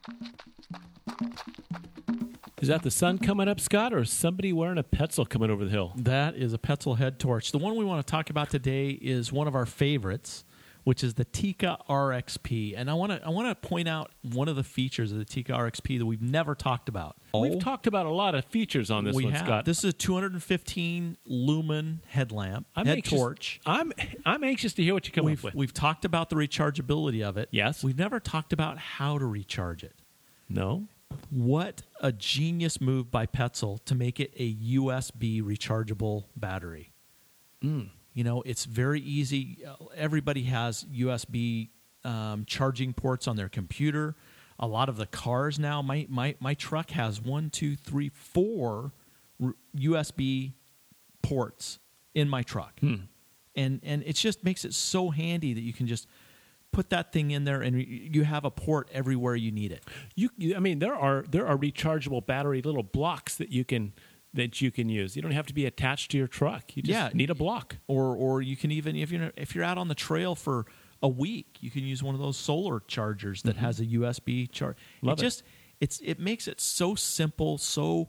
Is that the sun coming up, Scott, or is somebody wearing a Petzl coming over the hill? That is a Petzl head torch. The one we want to talk about today is one of our favorites, which is the Tikka RXP. And I want to point out one of the features of the Tikka RXP that we've never talked about. We've talked about a lot of features on this one, Scott. This is a 215 lumen headlamp, torch. I'm anxious to hear what you come up with. We've talked about the rechargeability of it. Yes. We've never talked about how to recharge it. No. What a genius move by Petzl to make it a USB rechargeable battery. You know, it's very easy. Everybody has USB charging ports on their computer. A lot of the cars now, my truck has 1, 2, 3, 4 USB ports in my truck. And it just makes it so handy that you can just put that thing in there, and you have a port everywhere you need it. I mean, there are rechargeable battery little blocks that you can use. You don't have to be attached to your truck. You just need a block. Or you can even, if you're out on the trail for a week, you can use one of those solar chargers that has a USB charge. It makes it so simple, so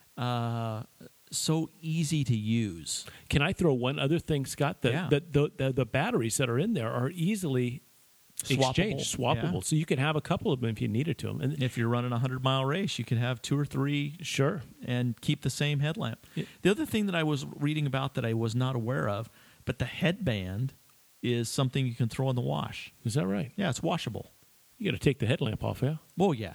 easy to use. Can I throw one other thing, Scott? The batteries that are in there are easily swappable. Yeah. So you can have a couple of them if you needed to. And if you're running a 100-mile race, you can have 2 or 3, sure, and keep the same headlamp. Yeah. The other thing that I was reading about that I was not aware of, but the headband is something you can throw in the wash. Is that right? Yeah, it's washable. You got to take the headlamp off, yeah? Oh, yeah.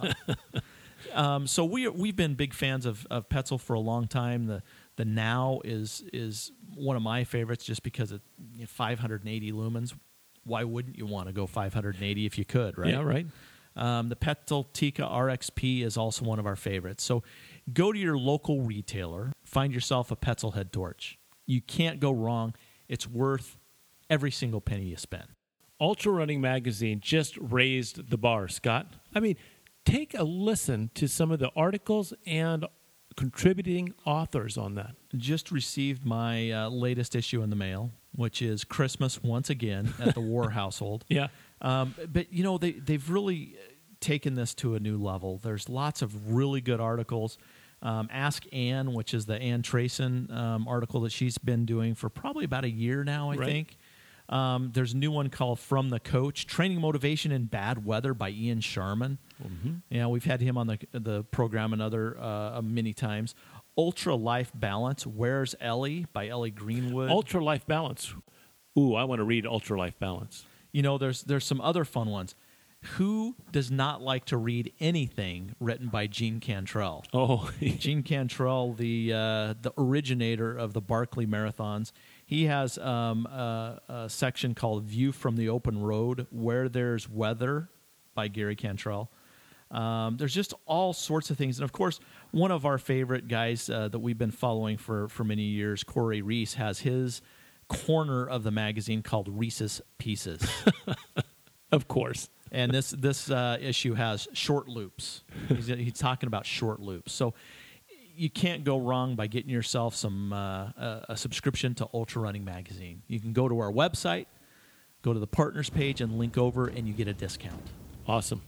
So we've been big fans of Petzl for a long time. The Now is one of my favorites just because it's 580 lumens. Why wouldn't you want to go 580 if you could, right? Yeah, right. The Petzl Tikka RXP is also one of our favorites. So go to your local retailer, find yourself a Petzl head torch. You can't go wrong. It's worth every single penny you spend. Ultra Running Magazine just raised the bar, Scott. I mean, take a listen to some of the articles and contributing authors on that. Just received my latest issue in the mail, which is Christmas once again at the War household. Yeah. But, they've really taken this to a new level. There's lots of really good articles. Ask Ann, which is the Ann Trayson article that she's been doing for probably about a year now, I think. There's a new one called From the Coach, Training Motivation in Bad Weather by Ian Sharman. Yeah, we've had him on the program many times. Ultra Life Balance, Where's Ellie by Ellie Greenwood. Ultra Life Balance. Ooh, I want to read Ultra Life Balance. There's some other fun ones. Who does not like to read anything written by Gene Cantrell? Oh, Gene Cantrell, the originator of the Barkley Marathons. He has a section called View from the Open Road, Where There's Weather by Gary Cantrell. There's just all sorts of things. And, of course, one of our favorite guys that we've been following for many years, Corey Reese, has his corner of the magazine called Reese's Pieces. Of course. And this issue has short loops. He's talking about short loops. So you can't go wrong by getting yourself a subscription to Ultra Running Magazine. You can go to our website, go to the partners page, and link over, and you get a discount. Awesome.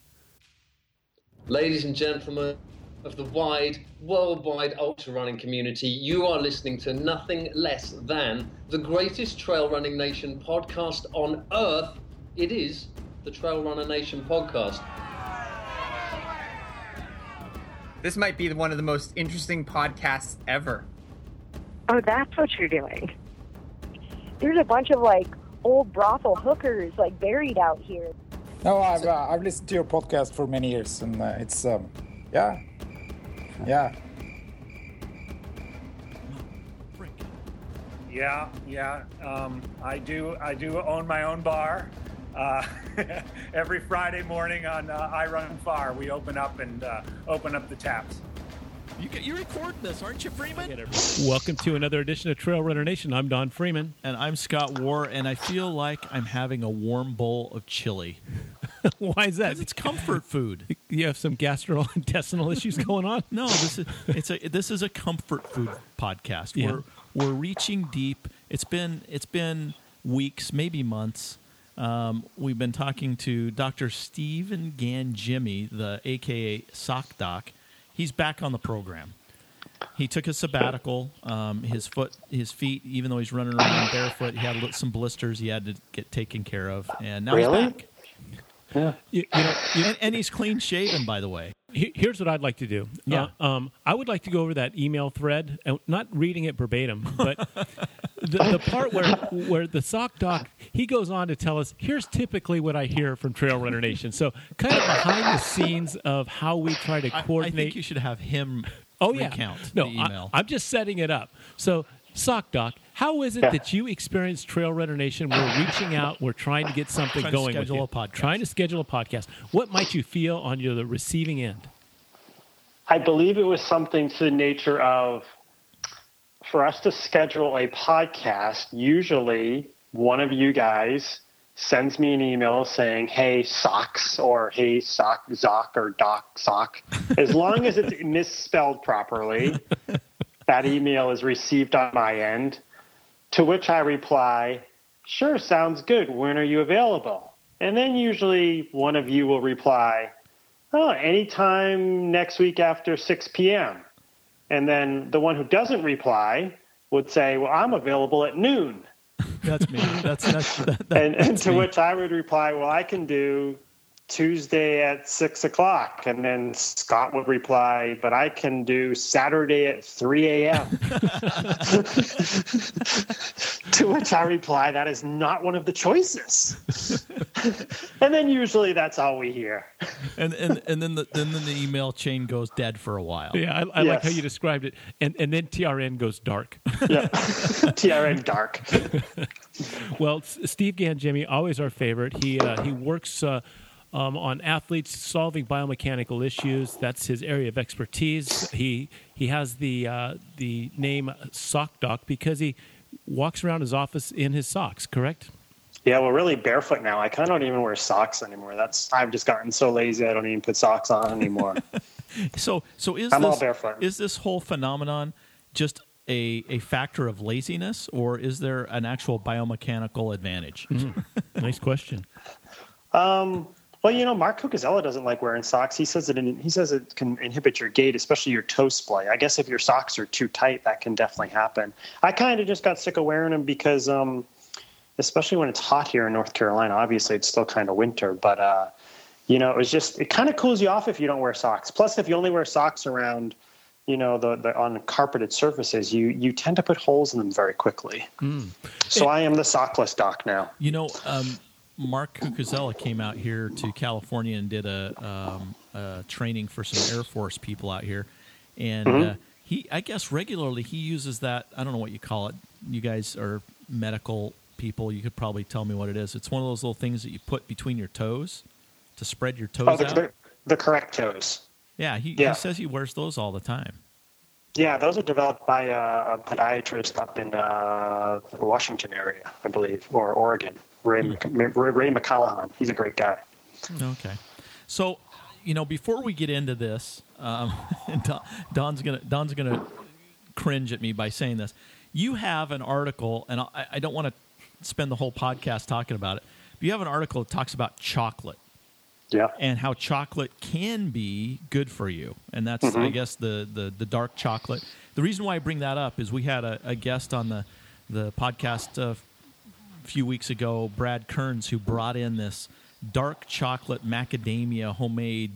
Ladies and gentlemen of the worldwide ultra running community, you are listening to nothing less than the greatest trail running nation podcast on earth. It is the Trail Runner Nation podcast. This might be one of the most interesting podcasts ever. Oh, that's what you're doing. There's a bunch of old brothel hookers buried out here. No, I've listened to your podcast for many years, and it's yeah. Yeah. I do own my own bar. Every Friday morning on I Run Far, we open up the taps. You're recording this, aren't you, Freeman? Welcome to another edition of Trail Runner Nation. I'm Don Freeman. And I'm Scott Warr, and I feel like I'm having a warm bowl of chili. Why is that? Because it's comfort food. You have some gastrointestinal issues going on? No, this is a comfort food podcast. Yeah. We're reaching deep. It's been weeks, maybe months, We've been talking to Dr. Stephen Ganjimi, the AKA Sock Doc. He's back on the program. He took a sabbatical. His feet, even though he's running around barefoot, he had some blisters he had to get taken care of, and now he's back. Yeah. And he's clean shaven, by the way. Here's what I'd like to do. Yeah. I would like to go over that email thread, and not reading it verbatim, but the part where the Sock Doc, he goes on to tell us, here's typically what I hear from Trail Runner Nation. So kind of behind the scenes of how we try to coordinate. I think you should have him recount No, the email. I'm just setting it up. So, Sock Doc, how is it that you experienced Trail Runner Nation? We're reaching out. We're trying to get something going with you. Trying to schedule a podcast. What might you feel on the receiving end? I believe it was something to the nature of, for us to schedule a podcast, usually one of you guys sends me an email saying, hey, Socks, or hey, Sock, Zoc, or Doc, Sock. As long as it's misspelled properly, that email is received on my end, to which I reply, sure, sounds good. When are you available? And then usually one of you will reply, oh, anytime next week after 6 p.m. And then the one who doesn't reply would say, well, I'm available at noon. That's me. And to which I would reply, well, I can do Tuesday at 6 o'clock. And then Scott would reply, but I can do Saturday at 3 a.m. To which I reply, that is not one of the choices. And then usually that's all we hear. And then the email chain goes dead for a while. Yeah, I like how you described it. And then TRN goes dark. Yeah, TRN dark. Well, Steve Ganjimi, always our favorite. He works on athletes solving biomechanical issues. That's his area of expertise. He has the name Sock Doc because he walks around his office in his socks, correct? Yeah, well, really barefoot now. I kind of don't even wear socks anymore. I've just gotten so lazy I don't even put socks on anymore. So all barefoot. Is this whole phenomenon just a factor of laziness, or is there an actual biomechanical advantage? Nice question. Well, Mark Cucuzella doesn't like wearing socks. He says it can inhibit your gait, especially your toe splay. I guess if your socks are too tight, that can definitely happen. I kind of just got sick of wearing them because, especially when it's hot here in North Carolina, obviously it's still kind of winter, but it kind of cools you off if you don't wear socks. Plus, if you only wear socks around, the on carpeted surfaces, you tend to put holes in them very quickly. So I am the sockless doc now. Mark Cucuzella came out here to California and did a training for some Air Force people out here, and I guess regularly he uses that. I don't know what you call it. You guys are medical people. You could probably tell me what it is. It's one of those little things that you put between your toes to spread your toes out. The correct toes. Yeah, he says he wears those all the time. Yeah, those are developed by a podiatrist up in the Washington area, I believe, or Oregon. Ray McCallaghan. He's a great guy. Okay. So, before we get into this, Don's gonna cringe at me by saying this. You have an article, and I don't want to spend the whole podcast talking about it, but you have an article that talks about chocolate. Yeah. And how chocolate can be good for you. And that's, I guess, the dark chocolate. The reason why I bring that up is we had a guest on the podcast a few weeks ago, Brad Kearns, who brought in this dark chocolate macadamia homemade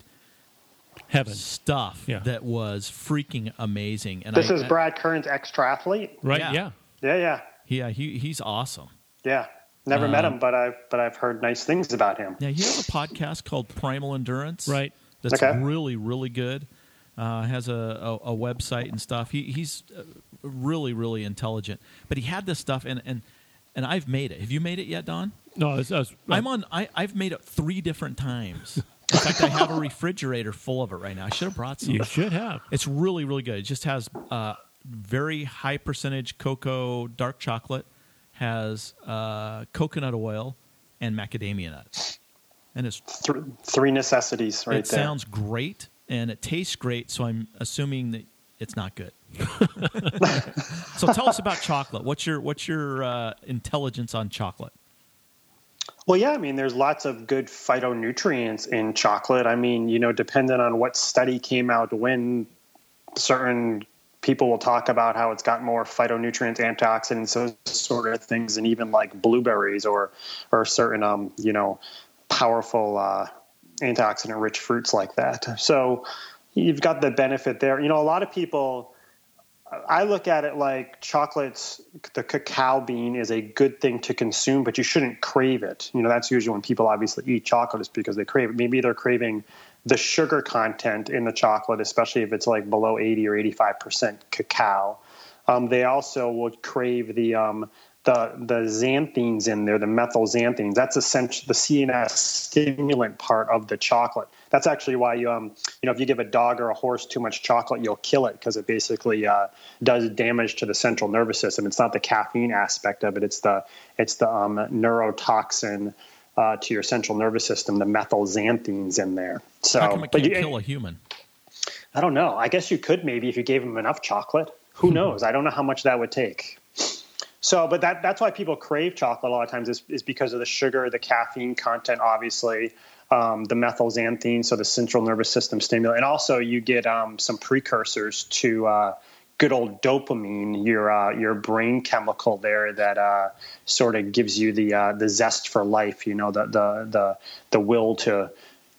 stuff that was freaking amazing. And this is Brad Kearns, ex-triathlete? Right, yeah. Yeah, he's awesome. Yeah. Never met him, but I've heard nice things about him. Yeah, he has a podcast called Primal Endurance. Right. That's really, really good. Has a website and stuff. He's really, really intelligent. But he had this stuff, and I've made it. Have you made it yet, Don? No, I've made it 3 different times. In fact, I have a refrigerator full of it right now. I should have brought some. You should have. It's really, really good. It just has very high percentage cocoa dark chocolate, has coconut oil, and macadamia nuts. And it's 3 necessities right there. It sounds great, and it tastes great, so I'm assuming that it's not good. So tell us about chocolate. What's your intelligence on chocolate? Well, yeah, I mean, there's lots of good phytonutrients in chocolate. I mean, depending on what study came out when, certain people will talk about how it's got more phytonutrients, antioxidants, those sort of things, and even like blueberries or certain, powerful antioxidant-rich fruits like that. So you've got the benefit there. A lot of people, I look at it like chocolates, the cacao bean is a good thing to consume, but you shouldn't crave it. That's usually when people obviously eat chocolate is because they crave it. Maybe they're craving the sugar content in the chocolate, especially if it's like below 80 or 85% cacao. They also would crave the xanthines in there, the methylxanthines. That's essentially the CNS stimulant part of the chocolate. That's actually why if you give a dog or a horse too much chocolate, you'll kill it, because it basically does damage to the central nervous system. It's not the caffeine aspect of it; it's the neurotoxin to your central nervous system, the methylxanthines in there. So, how come it can't kill a human? I don't know. I guess you could, maybe, if you gave them enough chocolate. Who knows? I don't know how much that would take. So, but that's why people crave chocolate a lot of times is because of the sugar, the caffeine content, obviously, the methylxanthine, so the central nervous system stimulant. And also you get some precursors to good old dopamine, your brain chemical there that sort of gives you the zest for life, the will to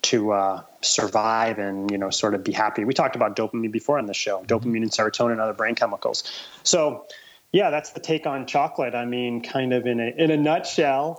survive and, sort of be happy. We talked about dopamine before on the show, dopamine and serotonin and other brain chemicals. So, yeah, that's the take on chocolate. I mean, kind of in a nutshell.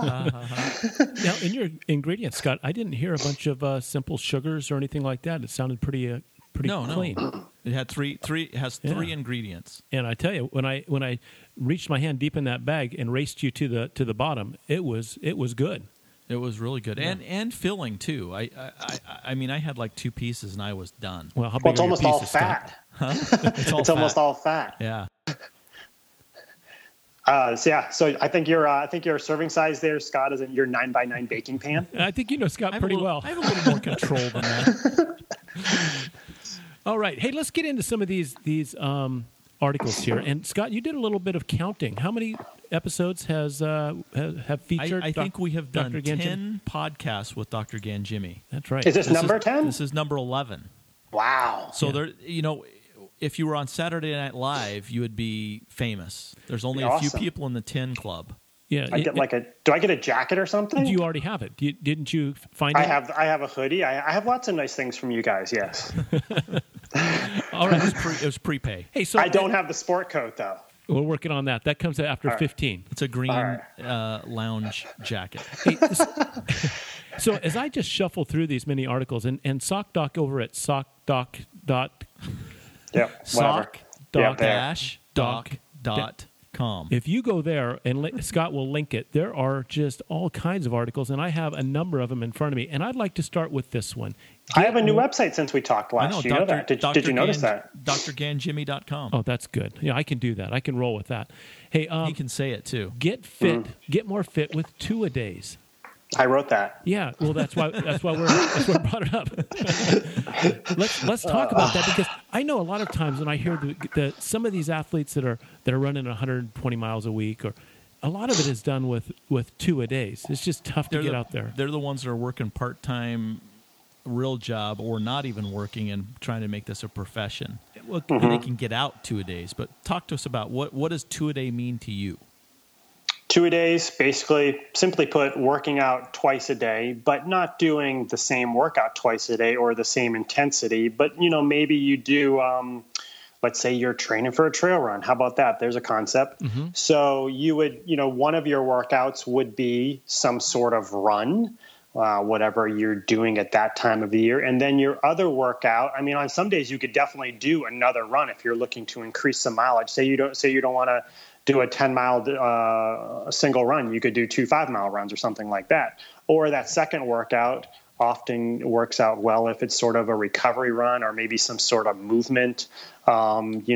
Now, in your ingredients, Scott, I didn't hear a bunch of simple sugars or anything like that. It sounded pretty clean. No. It had three. It has three ingredients. And I tell you, when I reached my hand deep in that bag and raced you to the bottom, it was good. It was really good, and filling too. I mean, I had like 2 pieces and I was done. Well, how big it's are your almost pieces, all fat. Huh? It's almost all fat. Yeah. So I think your serving size there, Scott, is in your 9x9 baking pan. I think you know Scott pretty well. I have a little more control than that. All right, hey, let's get into some of these articles here. And Scott, you did a little bit of counting. How many episodes have featured? I think we have done Dr. 10 podcasts with Dr. Ganjimi. That's right. Is this number 10? This is number 11. Wow. So there, if you were on Saturday Night Live, you would be famous. There's only a few people in the 10 club. Yeah, do I get a jacket or something? You already have it. Didn't you find it? I have a hoodie. I have lots of nice things from you guys. Yes. All right, it was prepay. Hey, so I don't have the sport coat though. We're working on that. That comes after 15. It's a green lounge jacket. Hey, so as I just shuffle through these many articles, and SockDoc over at SockDoc. Yep. SockDoc.com. If you go there, and Scott will link it, there are just all kinds of articles, and I have a number of them in front of me. And I'd like to start with this one. I have a new website since we talked last. You know that? Did you notice that? drganjimmy.com. Oh, that's good. Yeah, I can do that. I can roll with that. Hey, he can say it too. Get fit. Get more fit with 2-A-Days. I wrote that. Yeah, well, that's why we brought it up. Let's talk about that, because I know a lot of times when I hear some of these athletes that are running 120 miles a week, or a lot of it is done with 2-A-Days. It's just tough to get out there. They're the ones that are working part-time, real job, or not even working and trying to make this a profession. Well, they can get out 2-A-Days, but talk to us about what does 2-A-Day mean to you? 2-A-Days, basically, simply put, working out twice a day, but not doing the same workout twice a day or the same intensity. But, maybe you do, let's say you're training for a trail run. How about that? There's a concept. Mm-hmm. So you would, one of your workouts would be some sort of run, whatever you're doing at that time of the year. And then your other workout, I mean, on some days you could definitely do another run if you're looking to increase some mileage. Say you don't want to do a 10-mile single run. You could do 2 5-mile runs or something like that. Or that second workout often works out well if it's sort of a recovery run or maybe some sort of movement, something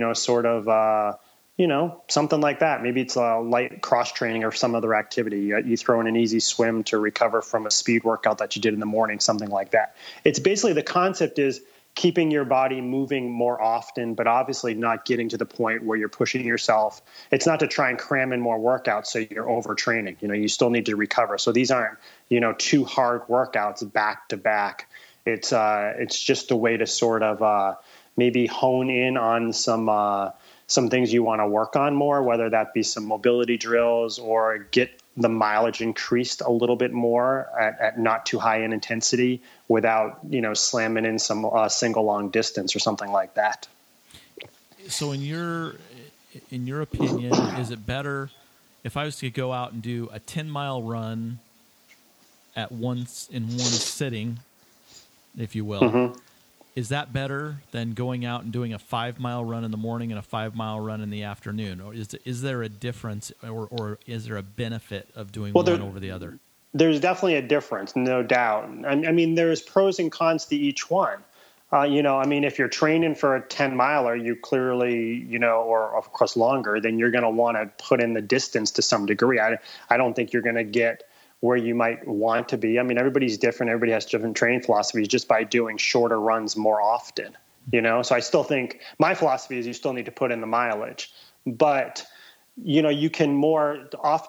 like that. Maybe it's a light cross training or some other activity. You throw in an easy swim to recover from a speed workout that you did in the morning, something like that. It's basically, the concept is keeping your body moving more often, but obviously not getting to the point where you're pushing yourself. It's not to try and cram in more workouts so you're overtraining. You still need to recover. So these aren't, 2 hard workouts back to back. It's just a way to sort of maybe hone in on some things you want to work on more, whether that be some mobility drills or get the mileage increased a little bit more at not too high in intensity without, slamming in some single long distance or something like that. So in your opinion, is it better if I was to go out and do a 10-mile run in one sitting, if you will? Mm-hmm. Is that better than going out and doing a 5-mile run in the morning and a 5-mile run in the afternoon? Or is there a difference or is there a benefit of doing one over the other? There's definitely a difference, no doubt. I mean, there's pros and cons to each one. If you're training for a 10-miler, you clearly, or of course longer, then you're going to want to put in the distance to some degree. I don't think you're going to get where you might want to be. I mean, everybody's different. Everybody has different training philosophies just by doing shorter runs more often, So I still think my philosophy is you still need to put in the mileage. But, you can more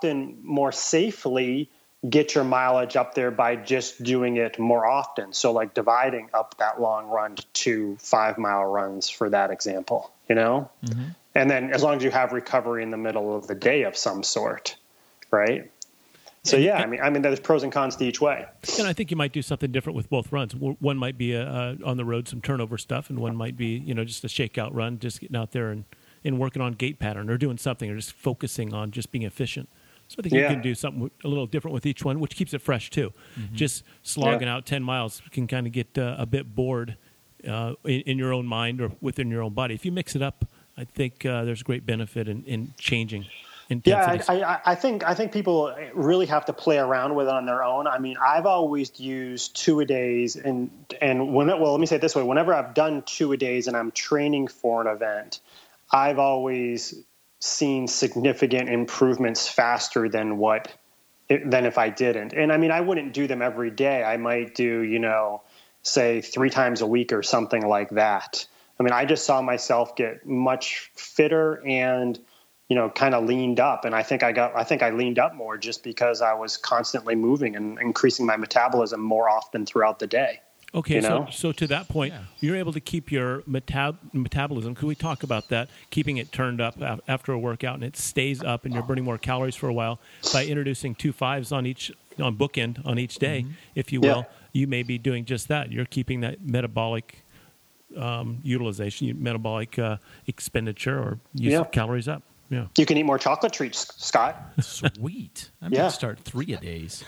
safely get your mileage up there by just doing it more often. So like dividing up that long run to 5-mile runs for that example, Mm-hmm. And then as long as you have recovery in the middle of the day of some sort, right? So yeah, I mean, there's pros and cons to each way. And I think you might do something different with both runs. One might be on the road, some turnover stuff, and one might be, just a shakeout run, just getting out there and working on gait pattern or doing something or just focusing on just being efficient. So I think you can do something a little different with each one, which keeps it fresh too. Mm-hmm. Just slogging out 10 miles can kind of get a bit bored in your own mind or within your own body. If you mix it up, I think there's great benefit in changing. Yeah, I think people really have to play around with it on their own. I mean, I've always used 2-a-days, and let me say it this way: whenever I've done 2-a-days and I'm training for an event, I've always seen significant improvements faster than if I didn't. And I mean, I wouldn't do them every day. I might do, say 3 times a week or something like that. I mean, I just saw myself get much fitter and kind of leaned up. And I think I leaned up more just because I was constantly moving and increasing my metabolism more often throughout the day. Okay. So to that point, you're able to keep your metabolism. Could we talk about that? Keeping it turned up after a workout and it stays up and you're burning more calories for a while by introducing 2 5s on bookend on each day, mm-hmm. if you will, you may be doing just that. You're keeping that metabolic utilization, metabolic expenditure or use of calories up. Yeah. You can eat more chocolate treats, Scott. Sweet. I'm going to start 3-a-days.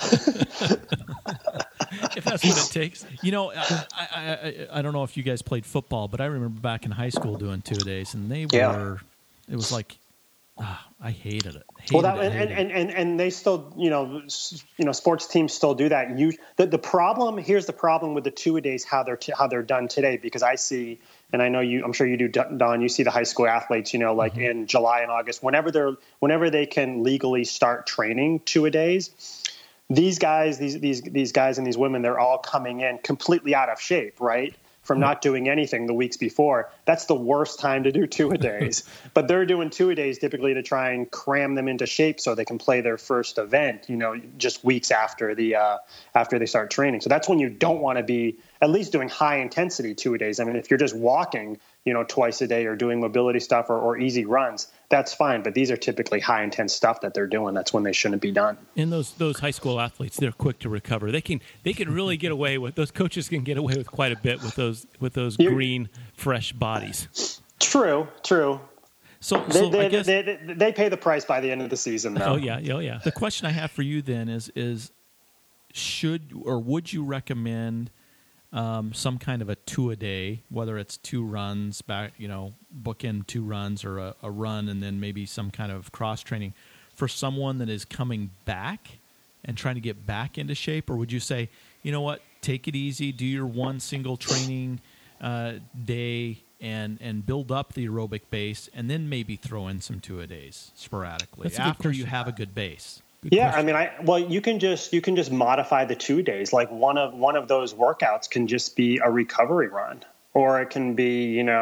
If that's what it takes. I don't know if you guys played football, but I remember back in high school doing 2-a-days, and it was like, I hated it. And they still, sports teams still do that. Here's the problem with the 2-a-days, how they're done today, because I see, and I know I'm sure you do, Don, you see the high school athletes, mm-hmm. in July and August, whenever they can legally start training 2-a-days, these guys, these guys and these women, they're all coming in completely out of shape, right? From not doing anything the weeks before. That's the worst time to do 2-a-days. But they're doing 2-a-days typically to try and cram them into shape so they can play their first event, just weeks after they start training. So that's when you don't want to be at least doing high intensity 2-a-days. I mean, if you're just walking, twice a day or doing mobility stuff or easy runs, that's fine. But these are typically high intense stuff that they're doing. That's when they shouldn't be done. And those high school athletes, they're quick to recover. They can really get away with, those coaches can get away with quite a bit with those green, fresh bodies. True. So they, I guess they pay the price by the end of the season, though. Oh yeah. The question I have for you then is would you recommend some kind of a 2-a-day, whether it's 2 runs back, bookend 2 runs or a run and then maybe some kind of cross training for someone that is coming back and trying to get back into shape? Or would you say, you know what, take it easy, do your one single training day and build up the aerobic base and then maybe throw in some 2-a-days sporadically after you have a good base? Good yeah, question. I mean, you can just modify the 2 days. Like one of those workouts can just be a recovery run, or it can be,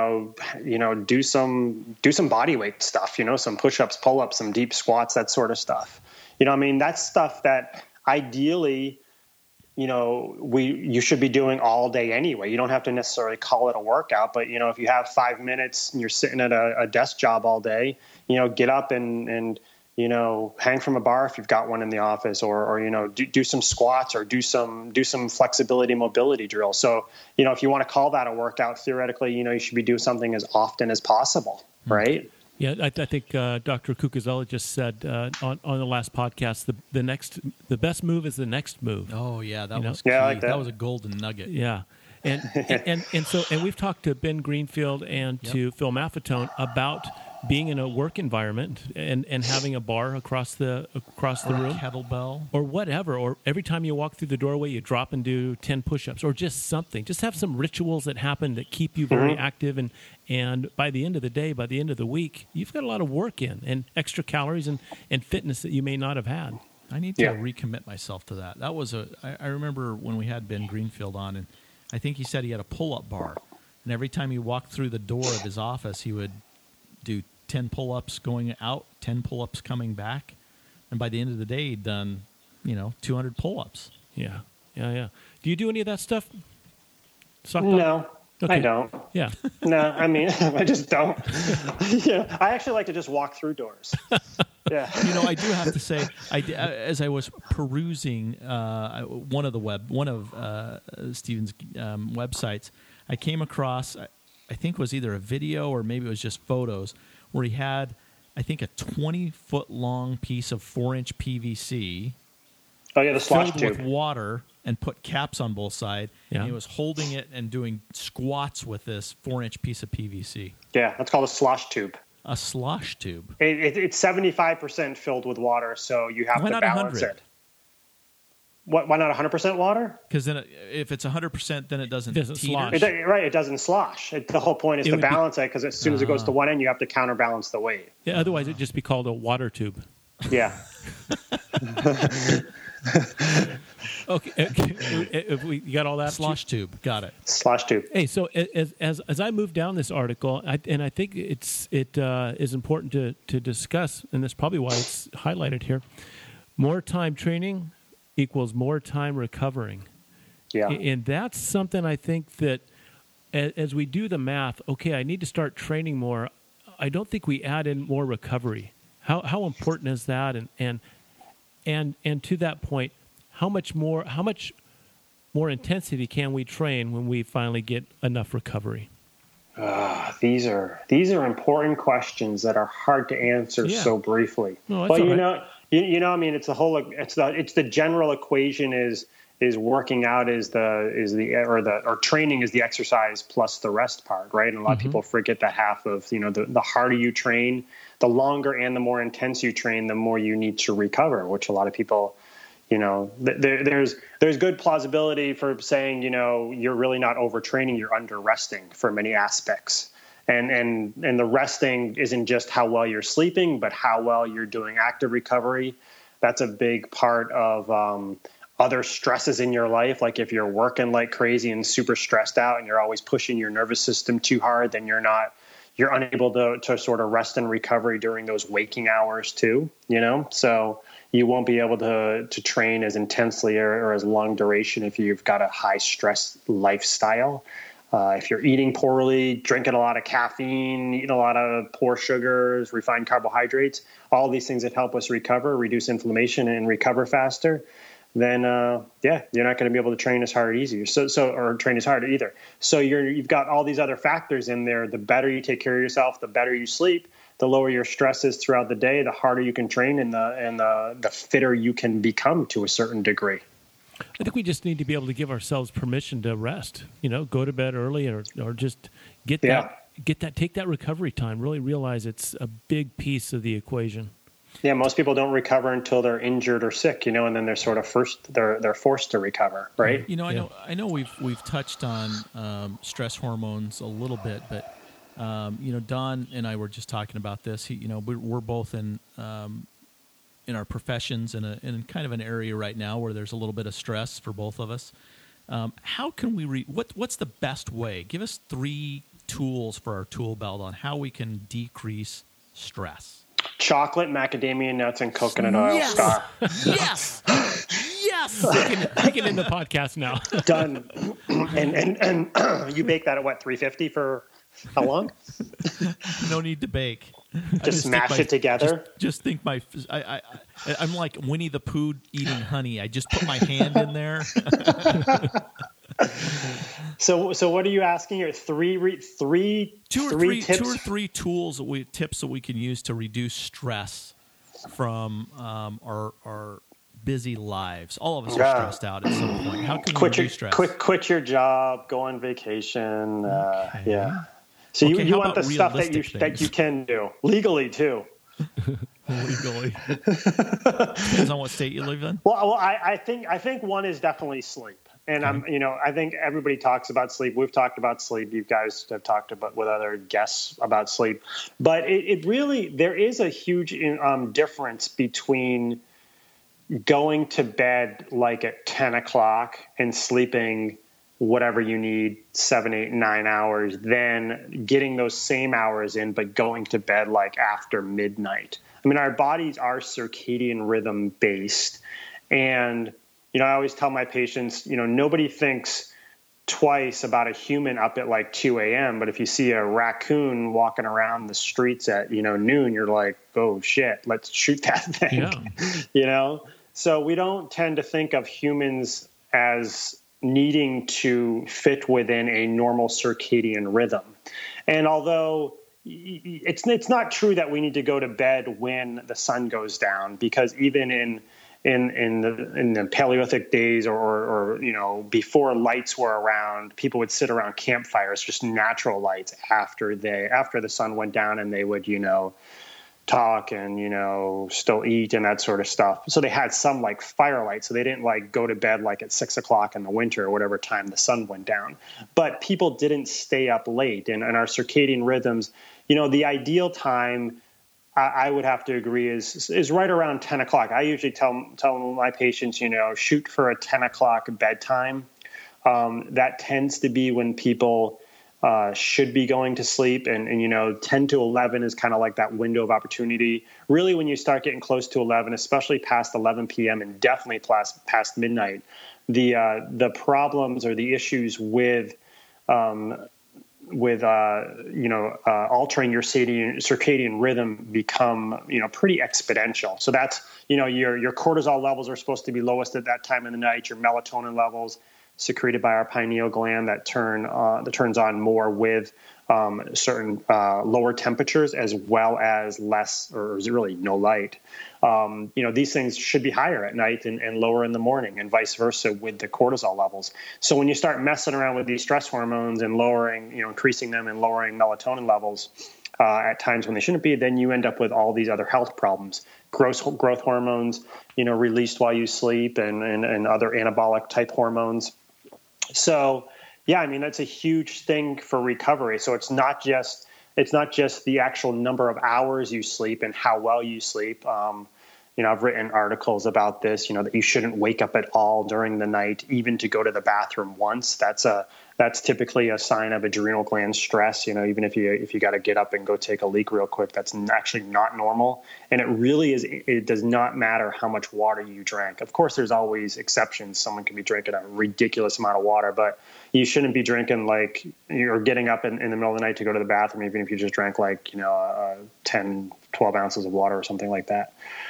do some body weight stuff, some push-ups, pull-ups, some deep squats, that sort of stuff. That's stuff that ideally, you should be doing all day anyway. You don't have to necessarily call it a workout, but if you have 5 minutes and you're sitting at a desk job all day, get up and hang from a bar if you've got one in the office, or do some squats, or do some flexibility mobility drills. So, if you want to call that a workout, theoretically, you should be doing something as often as possible, right? Yeah, I think Dr. Cucuzella just said on the last podcast, the best move is the next move. Oh yeah, that was key. Yeah, I like that. That was a golden nugget. Yeah. And we've talked to Ben Greenfield and to Phil Maffetone about being in a work environment and having a bar across the room, kettlebell, or whatever, or every time you walk through the doorway you drop and do 10 push-ups, or just something. Just have some rituals that happen that keep you very active, and by the end of the day, by the end of the week, you've got a lot of work in and extra calories and fitness that you may not have had. I need to recommit myself to that. That was I remember when we had Ben Greenfield on, and I think he said he had a pull-up bar, and every time he walked through the door of his office, he would do 10 pull-ups going out, 10 pull-ups coming back, and by the end of the day, he'd done 200 pull-ups. Yeah. Do you do any of that stuff? No, okay. I don't. Yeah. No, I mean, I just don't. I actually like to just walk through doors. Yeah. I do have to say, as I was perusing one of Stephen's websites, I came across, I think it was either a video or maybe it was just photos, where he had, I think, a 20-foot long piece of 4-inch PVC. Oh yeah, the slosh filled tube with water, and put caps on both sides. Yeah. And he was holding it and doing squats with this 4-inch piece of PVC. Yeah, that's called a slosh tube. A slosh tube. It's 75% filled with water, so you have Why to not balance 100? it. Why not 100% water? Because then, if it's 100%, then it doesn't slosh. It doesn't slosh. The whole point is to balance it, because as soon as it goes to one end, you have to counterbalance the weight. Yeah, otherwise it'd just be called a water tube. Yeah. Okay. You got all that? Slosh tube. Got it. Slosh tube. Hey, so as I move down this article, and I think it is important to discuss, and that's probably why it's highlighted here. More time training equals more time recovering. Yeah. And that's something I think that as we do the math, okay, I need to start training more. I don't think we add in more recovery. How important is that? And to that point, how much more intensity can we train when we finally get enough recovery? These are important questions that are hard to answer so briefly. No, but right. I mean, it's the general equation is working out or training is the exercise plus the rest part, right? And a lot of people forget that half of, the harder you train, the longer and the more intense you train, the more you need to recover, which a lot of people, there's good plausibility for saying, you're really not overtraining, you're under resting for many aspects. And the resting isn't just how well you're sleeping, but how well you're doing active recovery. That's a big part of other stresses in your life. Like if you're working like crazy and super stressed out and you're always pushing your nervous system too hard, then you're unable to sort of rest and recovery during those waking hours too, So you won't be able to train as intensely or as long duration if you've got a high stress lifestyle. If you're eating poorly, drinking a lot of caffeine, eating a lot of poor sugars, refined carbohydrates, all these things that help us recover, reduce inflammation, and recover faster, then you're not going to be able to train as hard or train as hard either. So you've got all these other factors in there. The better you take care of yourself, the better you sleep, the lower your stress is throughout the day, the harder you can train, and the fitter you can become to a certain degree. I think we just need to be able to give ourselves permission to rest. Go to bed early, or just take that recovery time. Really realize it's a big piece of the equation. Yeah, most people don't recover until they're injured or sick, and then they're sort of they're forced to recover, right? I know we've touched on stress hormones a little bit, but Don and I were just talking about this. We're both in our professions in kind of an area right now where there's a little bit of stress for both of us. How can we what's the best way? Give us 3 tools for our tool belt on how we can decrease stress. Chocolate, macadamia nuts, and coconut oil. Star. Yes. Yes. We can end the podcast now. Done. And you bake that at what, 350 for how long? No need to bake. Just mash it together. Just think I'm like Winnie the Pooh eating honey. I just put my hand in there. So what are you asking here? Two or three tools? tips that we can use to reduce stress from our busy lives. All of us are stressed out at some point. How can we reduce stress? Quit your job, go on vacation. Yeah. So you want the stuff that you can do legally too. Legally. Depends on what state you live in. Well, I think one is definitely sleep. And I think everybody talks about sleep. We've talked about sleep. You guys have talked about with other guests about sleep. But it really, there is a huge difference between going to bed like at 10 o'clock and sleeping whatever you need, 7, 8, 9 hours, then getting those same hours in, but going to bed like after midnight. I mean, our bodies are circadian rhythm based. And, I always tell my patients, nobody thinks twice about a human up at like 2 a.m. But if you see a raccoon walking around the streets at, noon, you're like, oh shit, let's shoot that thing. Yeah. So we don't tend to think of humans as needing to fit within a normal circadian rhythm. And although it's not true that we need to go to bed when the sun goes down, because even in the Paleolithic days or before lights were around, people would sit around campfires, just natural lights after the sun went down, and they would, talk and, still eat and that sort of stuff. So they had some like firelight. So they didn't like go to bed like at 6 o'clock in the winter or whatever time the sun went down. But people didn't stay up late, and our circadian rhythms, the ideal time, I would have to agree is right around 10 o'clock. I usually tell my patients, shoot for a 10 o'clock bedtime. That tends to be when people should be going to sleep. And 10 to 11 is kind of like that window of opportunity. Really, when you start getting close to 11, especially past 11 p.m. and definitely past midnight, the problems or the issues with altering your circadian rhythm become, pretty exponential. So that's, your cortisol levels are supposed to be lowest at that time of the night. Your melatonin levels secreted by our pineal gland that turns on more with certain lower temperatures, as well as less or really no light. These things should be higher at night and lower in the morning, and vice versa with the cortisol levels. So when you start messing around with these stress hormones and increasing them and lowering melatonin levels at times when they shouldn't be, then you end up with all these other health problems. Growth hormones, released while you sleep, and other anabolic type hormones. So, yeah, that's a huge thing for recovery. So it's not just the actual number of hours you sleep and how well you sleep. I've written articles about this, that you shouldn't wake up at all during the night, even to go to the bathroom once. That's typically a sign of adrenal gland stress. Even if you got to get up and go take a leak real quick, that's actually not normal. And it does not matter how much water you drank. Of course, there's always exceptions. Someone can be drinking a ridiculous amount of water, but you shouldn't be drinking like you're getting up in the middle of the night to go to the bathroom, even if you just drank 10, 12 ounces of water or something like that.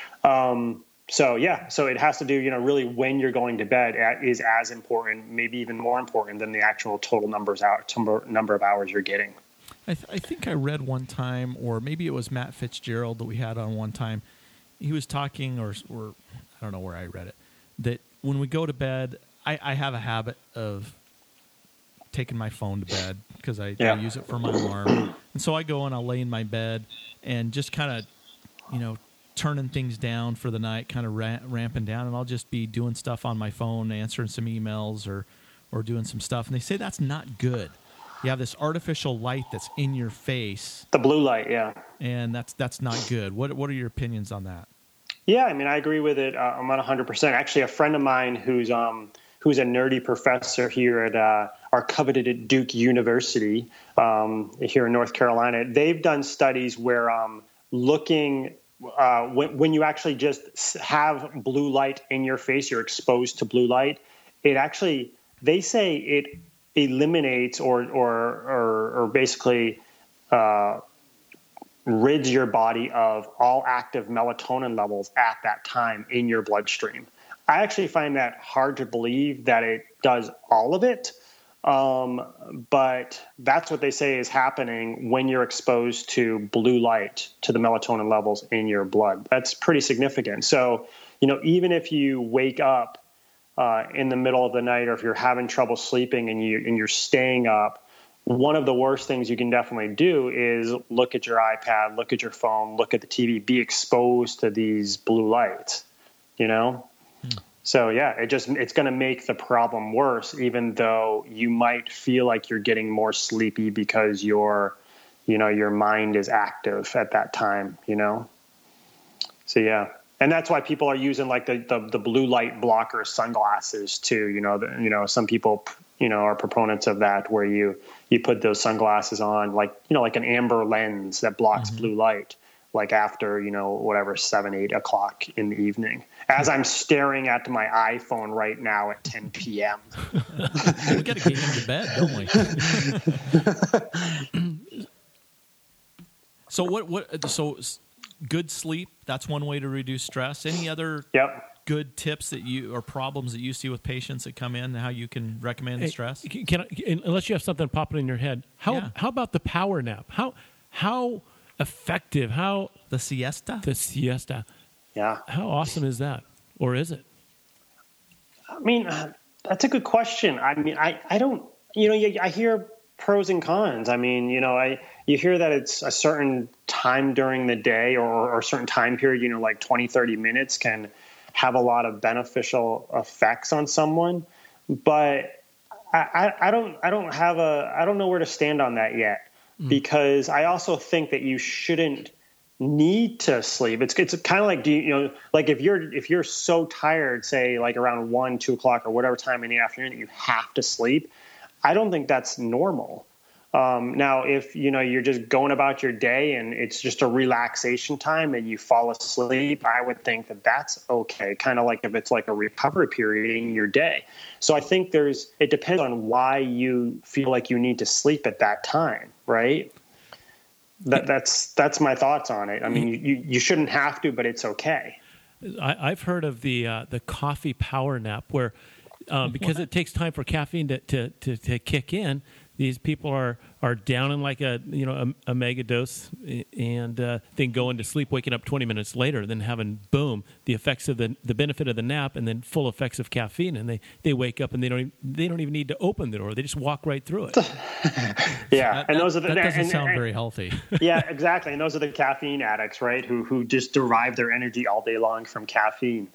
So it has to do, really when you're going to bed is as important, maybe even more important than the actual total number of hours you're getting. I think I read one time, or maybe it was Matt Fitzgerald that we had on one time. He was talking, or I don't know where I read it, that when we go to bed, I have a habit of taking my phone to bed because I use it for my alarm. And so I go and I'll lay in my bed and just kind of, turning things down for the night, kind of ramping down, and I'll just be doing stuff on my phone, answering some emails or doing some stuff. And they say that's not good. You have this artificial light that's in your face. The blue light, yeah. And that's not good. What are your opinions on that? Yeah, I agree with it. I'm at 100%. Actually, a friend of mine who's who's a nerdy professor here at our coveted Duke University here in North Carolina. They've done studies where looking when you actually just have blue light in your face, you're exposed to blue light. It actually, they say it eliminates or basically rids your body of all active melatonin levels at that time in your bloodstream. I actually find that hard to believe that it does all of it. But that's what they say is happening when you're exposed to blue light, to the melatonin levels in your blood. That's pretty significant. So, even if you wake up in the middle of the night, or if you're having trouble sleeping and you're staying up, one of the worst things you can definitely do is look at your iPad, look at your phone, look at the TV, be exposed to these blue lights, So yeah, it's going to make the problem worse, even though you might feel like you're getting more sleepy because your mind is active at that time, So yeah. And that's why people are using like the blue light blocker sunglasses too. Some people, are proponents of that, where you put those sunglasses on, like an amber lens that blocks blue light, like after, 7, 8 o'clock in the evening, as I'm staring at my iPhone right now at 10 p.m. We got to get into bed, don't we? So good sleep, that's one way to reduce stress. Any other good tips or problems that you see with patients that come in, and how you can recommend the stress? Unless you have something popping in your head, how about the power nap? How effective? The siesta? The siesta. Yeah. How awesome is that? Or is it? I mean, that's a good question. I mean, I don't, I hear pros and cons. I mean, you hear that it's a certain time during the day or a certain time period, like 20, 30 minutes can have a lot of beneficial effects on someone. But I don't know where to stand on that yet, because I also think that you shouldn't need to sleep. It's kind of like, like if you're so tired, say like around 1, 2 o'clock or whatever time in the afternoon that you have to sleep, I don't think that's normal. Now, if you're just going about your day and it's just a relaxation time and you fall asleep, I would think that that's okay. Kind of like if it's like a recovery period in your day. So I think it depends on why you feel like you need to sleep at that time, right? That's my thoughts on it. I mean, you shouldn't have to, but it's okay. I've heard of the coffee power nap, where because it takes time for caffeine to kick in, these people are down in like a mega dose, and then go into sleep, waking up 20 minutes later, then having the effects of the benefit of the nap, and then full effects of caffeine, and they wake up and they don't even need to open the door; they just walk right through it. Yeah, that doesn't sound very healthy. Yeah, exactly, and those are the caffeine addicts, right? Who just derive their energy all day long from caffeine.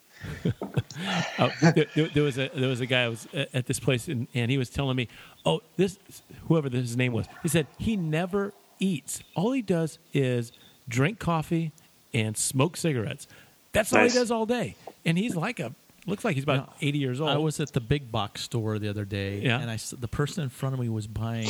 There was a guy I was at this place, and he was telling me, whoever his name was, he said he never eats. All he does is drink coffee and smoke cigarettes. That's all he does all day. And he's looks like he's about 80 years old. I was at the big box store the other day, and the person in front of me was buying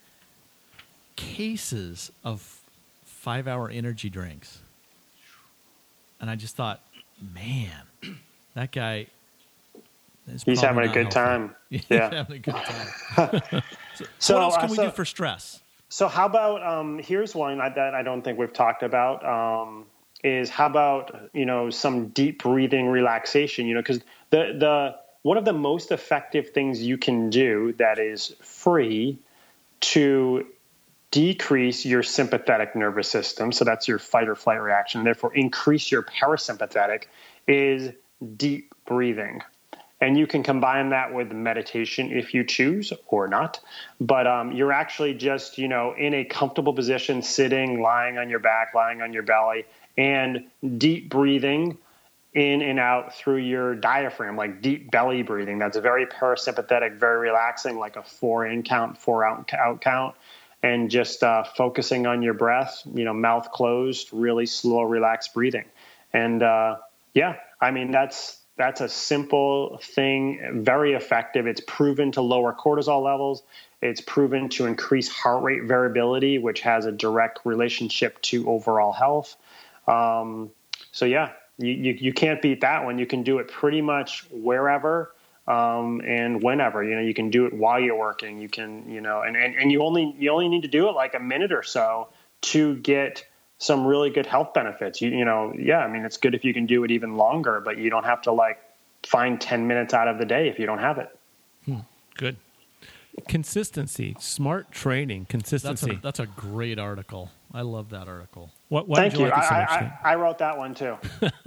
cases of 5-hour energy drinks. And I just thought, man, that guy he's having a good time. He's Yeah. having a good time. So what else can we do for stress? So how about here's one that I don't think we've talked about, is how about some deep breathing relaxation, because the one of the most effective things you can do that is free to decrease your sympathetic nervous system, so that's your fight or flight reaction, therefore increase your parasympathetic, is deep breathing. And you can combine that with meditation if you choose or not. But you're actually just, in a comfortable position, sitting, lying on your back, lying on your belly, and deep breathing in and out through your diaphragm, like deep belly breathing. That's very parasympathetic, very relaxing, like a 4 in count, 4 out count. And just focusing on your breath, mouth closed, really slow, relaxed breathing. And I mean, that's That's a simple thing, very effective. It's proven to lower cortisol levels. It's proven to increase heart rate variability, which has a direct relationship to overall health. So yeah, you can't beat that one. You can do it pretty much wherever and whenever. You can do it while you're working. You can, and you only need to do it like a minute or so to get some really good health benefits. It's good if you can do it even longer, but you don't have to find 10 minutes out of the day if you don't have it. Good. Consistency, smart training, consistency. That's a great article. I love that article. Thank you. I wrote that one too.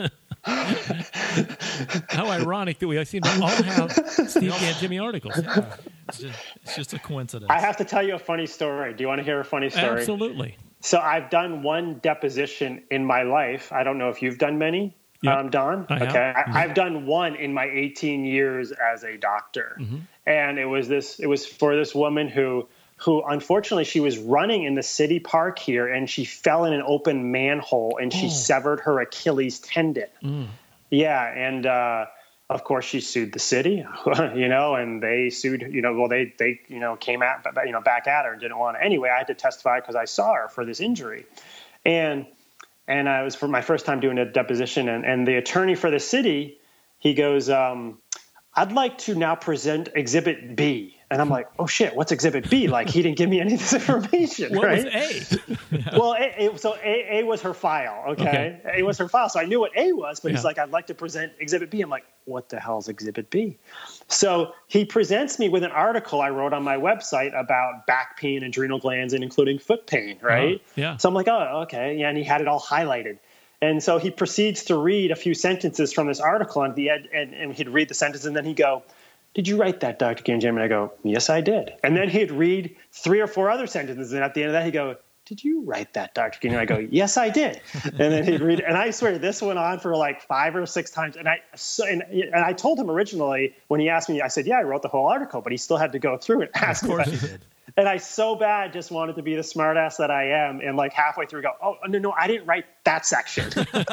How ironic that we seem to all have Steve and Jimmy articles. Yeah. It's just a coincidence. I have to tell you a funny story. Do you want to hear a funny story? Absolutely. So I've done one deposition in my life. I don't know if you've done many, Yep. Don. Okay. I've done one in my 18 years as a doctor. And it was for this woman who unfortunately she was running in the city park here and she fell in an open manhole and she severed her Achilles tendon. Yeah. And, of course she sued the city, and they sued, they came at, back at her and didn't want to. Anyway, I had to testify because I saw her for this injury. And I was for my first time doing a deposition and the attorney for the city, he goes, I'd like to now present Exhibit B. And I'm like, oh shit, what's Exhibit B? He didn't give me any of this information, what right? was A? Well, A was her file, okay? A was her file, so I knew what A was, but he's like, I'd like to present Exhibit B. I'm like, what the hell's Exhibit B? So he presents me with an article I wrote on my website about back pain, adrenal glands, and including foot pain, right? Yeah. So I'm like, oh, okay. Yeah, and he had it all highlighted. And so he proceeds to read a few sentences from this article and he'd read the sentence and then he'd go, did you write that, Dr. Ganjam? And I go, yes, I did. And then he'd read 3 or 4 other sentences. And at the end of that, he'd go, did you write that, Dr. Ganjam? And I go, yes, I did. And then he'd read it. And I swear this went on for 5 or 6 times. And I told him originally when he asked me, I said, yeah, I wrote the whole article, but he still had to go through it. Of course he did. And I so bad just wanted to be the smartass that I am, and halfway through go, oh no, I didn't write that section.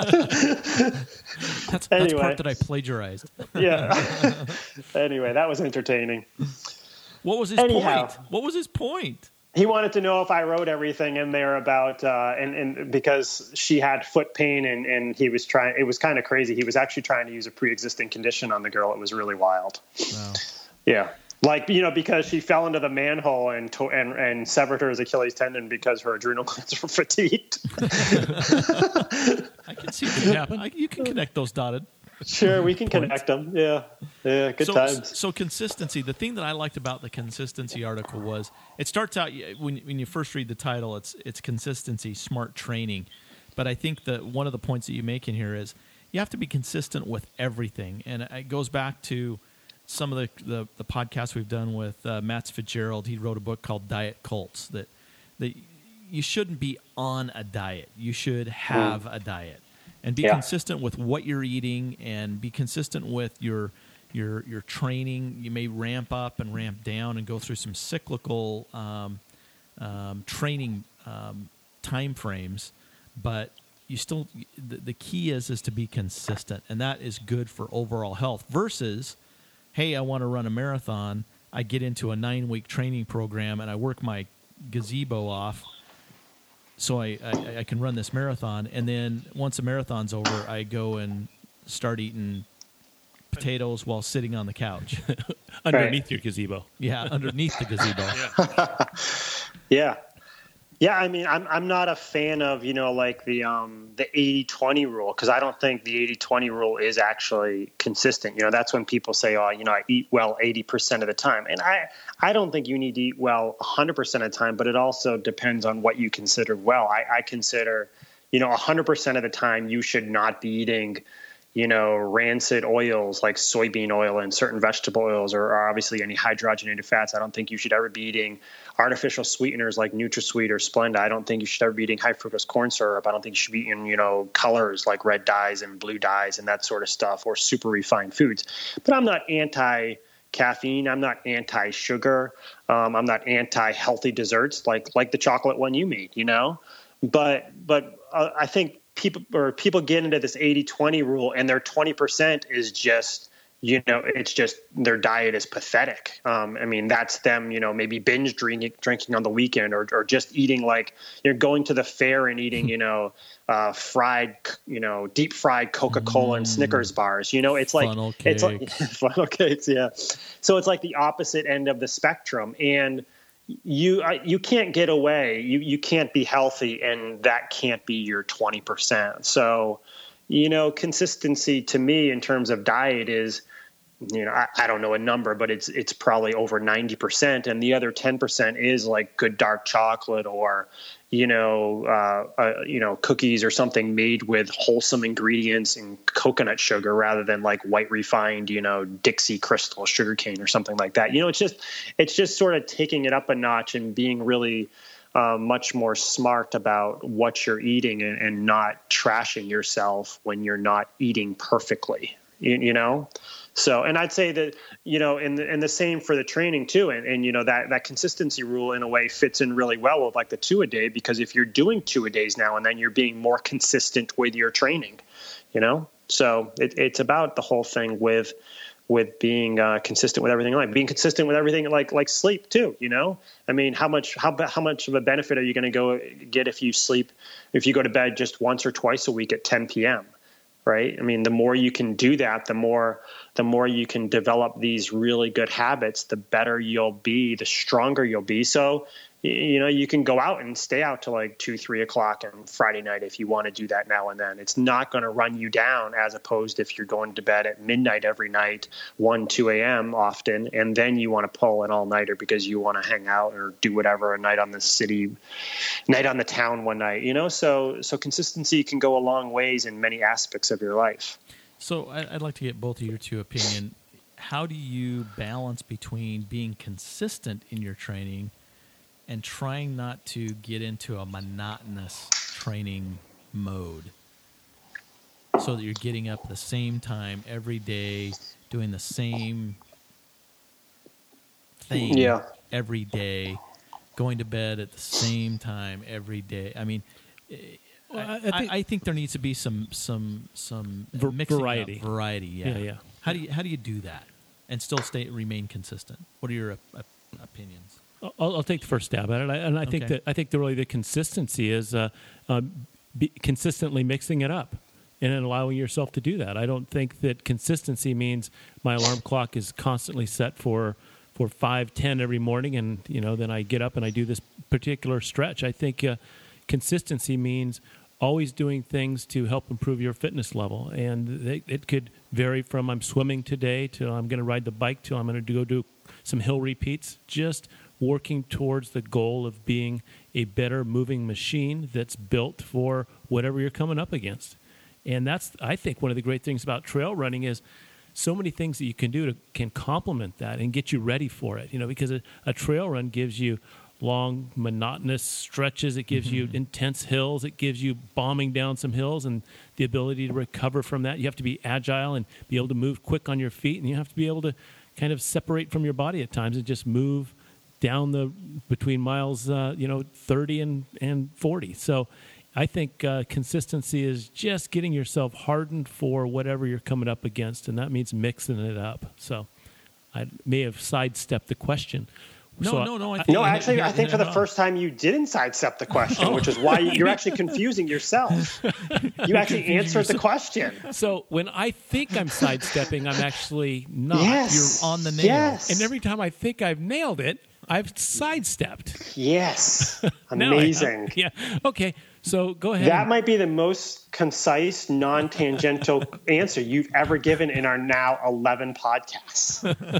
That's part that I plagiarized. Yeah. Anyway, that was entertaining. What was his point? What was his point? He wanted to know if I wrote everything in there about and because she had foot pain and he was trying. It was kind of crazy. He was actually trying to use a pre-existing condition on the girl. It was really wild. Wow. Yeah. Because she fell into the manhole and severed her Achilles tendon because her adrenal glands were fatigued. I can see that happen. You can connect those dotted. Sure, we can connect them. Yeah, good times. So consistency. The thing that I liked about the consistency article was it starts out when you first read the title. It's consistency, smart training. But I think that one of the points that you make in here is you have to be consistent with everything, and it goes back to some of the podcasts we've done with Matt Fitzgerald. He wrote a book called Diet Cults that you shouldn't be on a diet. You should have a diet and be consistent with what you're eating and be consistent with your training. You may ramp up and ramp down and go through some cyclical training time frames, but you still the key is to be consistent, and that is good for overall health versus, hey, I want to run a marathon. I get into a 9-week training program and I work my gazebo off so I can run this marathon. And then once the marathon's over, I go and start eating potatoes while sitting on the couch. Underneath your gazebo. Yeah, underneath the gazebo. Yeah. Yeah, I mean, I'm not a fan of, the 80-20 rule, because I don't think the 80-20 rule is actually consistent. That's when people say, I eat well 80% of the time. And I don't think you need to eat well 100% of the time, but it also depends on what you consider well. I consider, 100% of the time you should not be eating, rancid oils like soybean oil and certain vegetable oils or obviously any hydrogenated fats. I don't think you should ever be eating artificial sweeteners like NutraSweet or Splenda. I don't think you should ever be eating high fructose corn syrup. I don't think you should be eating, colors like red dyes and blue dyes and that sort of stuff or super refined foods. But I'm not anti-caffeine. I'm not anti-sugar. I'm not anti-healthy desserts like the chocolate one you made, But I think people get into this 80-20 rule, and their 20% is just, it's just their diet is pathetic. I mean, that's them, maybe binge drinking on the weekend, or just eating, like you're going to the fair and eating, fried, deep fried Coca-Cola and Snickers bars. It's like funnel cakes. It's like funnel cakes, yeah. So it's like the opposite end of the spectrum, and you can't get away. You can't be healthy, and that can't be your 20%. So, consistency to me in terms of diet is, I don't know a number, but it's probably over 90%. And the other 10% is like good dark chocolate, or, cookies or something made with wholesome ingredients and coconut sugar rather than like white refined, Dixie Crystal sugarcane or something like that. It's just sort of taking it up a notch and being really much more smart about what you're eating, and not trashing yourself when you're not eating perfectly, So, and I'd say that, and the same for the training too. And that consistency rule in a way fits in really well with like the 2-a-day, because if you're doing 2-a-days now and then, you're being more consistent with your training, so it's about the whole thing with being consistent with everything, like being consistent with everything, like sleep too, I mean, how much of a benefit are you going to get if you go to bed just once or twice a week at 10 PM? Right. I mean, the more you can do that, the more you can develop these really good habits, the better you'll be, the stronger you'll be. So, you can go out and stay out till like 2-3 o'clock on Friday night if you want to do that now and then. It's not going to run you down, as opposed if you're going to bed at midnight every night, 1-2 a.m. often, and then you want to pull an all-nighter because you want to hang out or do whatever, a night on the city, night on the town one night, So consistency can go a long ways in many aspects of your life. So I'd like to get both of your two opinion. How do you balance between being consistent in your training and trying not to get into a monotonous training mode, so that you're getting up at the same time every day, doing the same thing every day, going to bed at the same time every day? I mean, I think there needs to be some mixing variety. Up. Variety, yeah. Yeah. How do you do that and still remain consistent? What are your opinions? I'll take the first stab at it, and I think the consistency is consistently mixing it up and allowing yourself to do that. I don't think that consistency means my alarm clock is constantly set for 5:10 every morning, and then I get up and I do this particular stretch. I think consistency means always doing things to help improve your fitness level, and it could vary from I'm swimming today to I'm going to ride the bike to I'm going to go do some hill repeats. Just working towards the goal of being a better moving machine that's built for whatever you're coming up against. And that's, I think, one of the great things about trail running is so many things that you can do can complement that and get you ready for it. Because a trail run gives you long, monotonous stretches. It gives you intense hills. It gives you bombing down some hills and the ability to recover from that. You have to be agile and be able to move quick on your feet, and you have to be able to kind of separate from your body at times and just move down between miles 30 and 40. So I think consistency is just getting yourself hardened for whatever you're coming up against, and that means mixing it up. So I may have sidestepped the question. No. I think for the first time you didn't sidestep the question, which is why you're actually confusing yourself. You actually answered the question. So when I think I'm sidestepping, I'm actually not. Yes. You're on the nail. Yes. And every time I think I've nailed it, I've sidestepped. Yes. Amazing. Yeah. Okay. So go ahead. That might be the most concise, non-tangential answer you've ever given in our now 11 podcasts.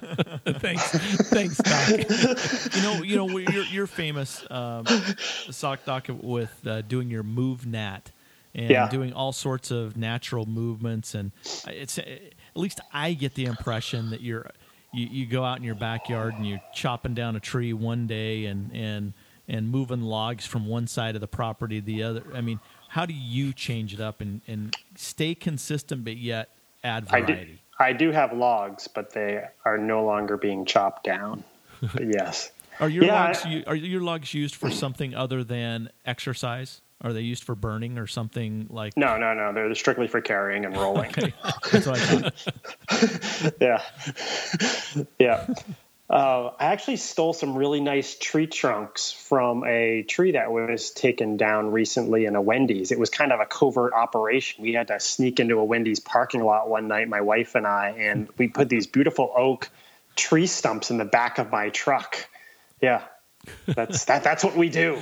Thanks, Doc. You're famous, Sock Doc, with doing your MoveNat and doing all sorts of natural movements, and it's at least I get the impression that you go out in your backyard and you're chopping down a tree one day and moving logs from one side of the property to the other. I mean, how do you change it up and stay consistent but yet add variety? I do have logs, but they are no longer being chopped down. But yes. Are your logs used for something other than exercise? Are they used for burning or something like? No. They're strictly for carrying and rolling. Okay. That's what I thought. Yeah. I actually stole some really nice tree trunks from a tree that was taken down recently in a Wendy's. It was kind of a covert operation. We had to sneak into a Wendy's parking lot one night, my wife and I, and we put these beautiful oak tree stumps in the back of my truck. Yeah. That's what we do.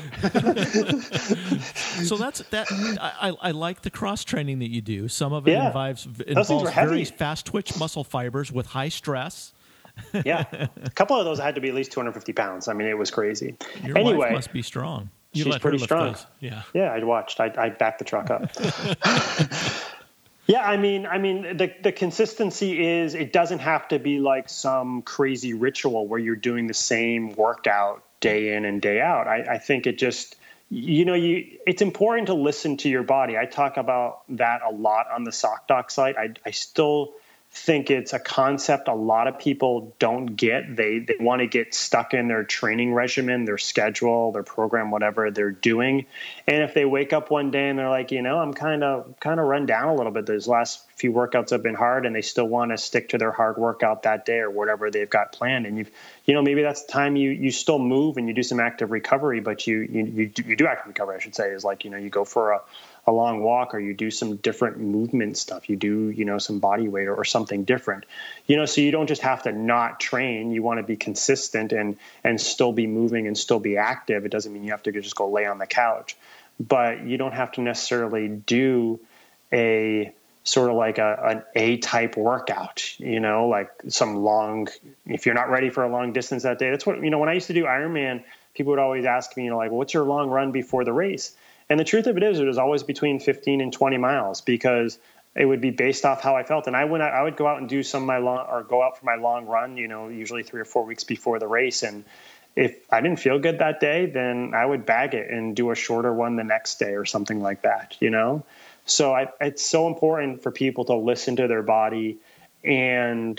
So I like the cross training that you do. Some of it involves heavy. very fast twitch muscle fibers with high stress. Yeah, a couple of those had to be at least 250 pounds. I mean, it was crazy. Your wife must be strong. She's pretty strong. Those. Yeah. I watched. I backed the truck up. Yeah, I mean, the consistency is, it doesn't have to be like some crazy ritual where you're doing the same workout day in and day out. I think it just, it's important to listen to your body. I talk about that a lot on the Sock Doc site. I still think it's a concept a lot of people don't get. They want to get stuck in their training regimen, their schedule, their program, whatever they're doing. And if they wake up one day and they're like, I'm kind of run down a little bit, those last few workouts have been hard, and they still want to stick to their hard workout that day or whatever they've got planned. And maybe that's the time you still move and you do some active recovery, but you do active recovery, I should say, is like, you go for a long walk, or you do some different movement stuff. You do, some body weight or something different, so you don't just have to not train. You want to be consistent and still be moving and still be active. It doesn't mean you have to just go lay on the couch, but you don't have to necessarily do a sort of like an A-type workout, like some long, if you're not ready for a long distance that day. That's what, when I used to do Ironman, people would always ask me, well, what's your long run before the race? And the truth of it is, it was always between 15 and 20 miles, because it would be based off how I felt. And I would go out and do go out for my long run, usually 3 or 4 weeks before the race. And if I didn't feel good that day, then I would bag it and do a shorter one the next day or something like that, So it's so important for people to listen to their body and,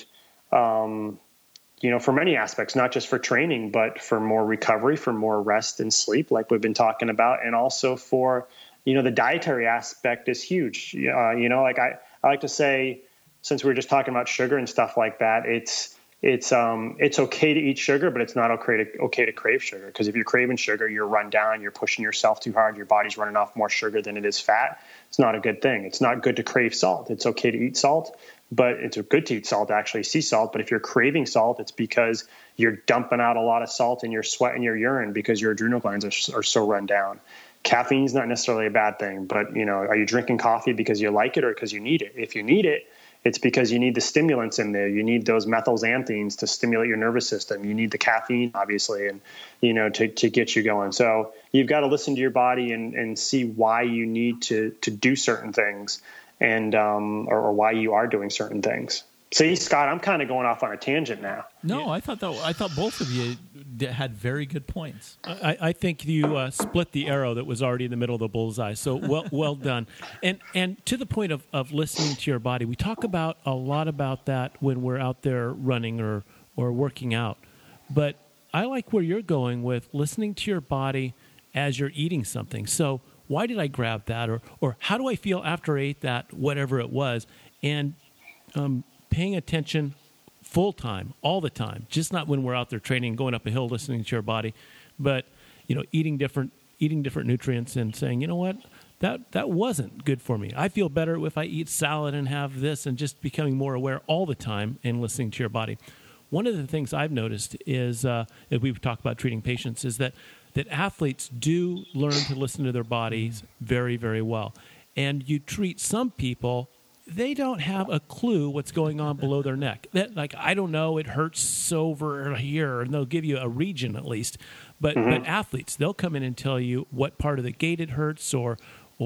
for many aspects, not just for training, but for more recovery, for more rest and sleep, like we've been talking about. And also for, the dietary aspect is huge. Like I like to say, since we were just talking about sugar and stuff like that, it's okay to eat sugar, but it's not okay to crave sugar. Because if you're craving sugar, you're run down, you're pushing yourself too hard, your body's running off more sugar than it is fat. It's not a good thing. It's not good to crave salt. It's okay to eat salt, but it's good to eat salt, actually, sea salt. But if you're craving salt, it's because you're dumping out a lot of salt in your sweat and your urine because your adrenal glands are so run down. Caffeine's not necessarily a bad thing, but, are you drinking coffee because you like it or because you need it? If you need it, it's because you need the stimulants in there. You need those methylxanthines to stimulate your nervous system. You need the caffeine, obviously, and, to get you going. So you've got to listen to your body and see why you need to do certain things and or why you are doing certain things. See, Scott, I'm kind of going off on a tangent now. No, I thought both of you had very good points. I think you split the arrow that was already in the middle of the bullseye. So well done. And to the point of listening to your body, we talk about a lot about that when we're out there running or working out. But I like where you're going with listening to your body as you're eating something. So why did I grab that? Or how do I feel after I ate that, whatever it was? And paying attention full time, all the time, just not when we're out there training, going up a hill, listening to your body, but eating different nutrients and saying, you know what, that wasn't good for me. I feel better if I eat salad and have this, and just becoming more aware all the time and listening to your body. One of the things I've noticed is, if we've talked about treating patients, is that athletes do learn to listen to their bodies very, very well. And you treat some people, they don't have a clue what's going on below their neck. I don't know, it hurts over here, and they'll give you a region at least. But athletes, they'll come in and tell you what part of the gait it hurts, or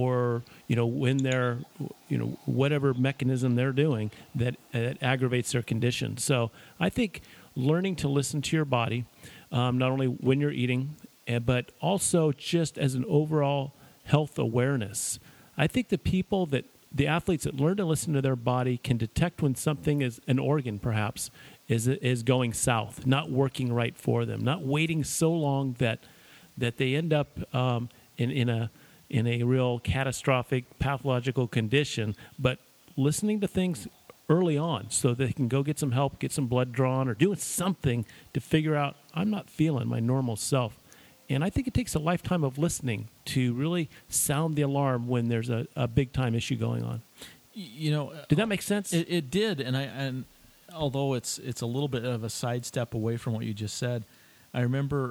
when they're, whatever mechanism they're doing that aggravates their condition. So I think learning to listen to your body, not only when you're eating, but also just as an overall health awareness. I think the athletes that learn to listen to their body can detect when something is an organ, perhaps, is going south, not working right for them, not waiting so long that they end up in a real catastrophic pathological condition, but listening to things early on so they can go get some help, get some blood drawn, or doing something to figure out, I'm not feeling my normal self. And I think it takes a lifetime of listening to really sound the alarm when there's a big-time issue going on. Did that make sense? It did, and although it's a little bit of a sidestep away from what you just said, I remember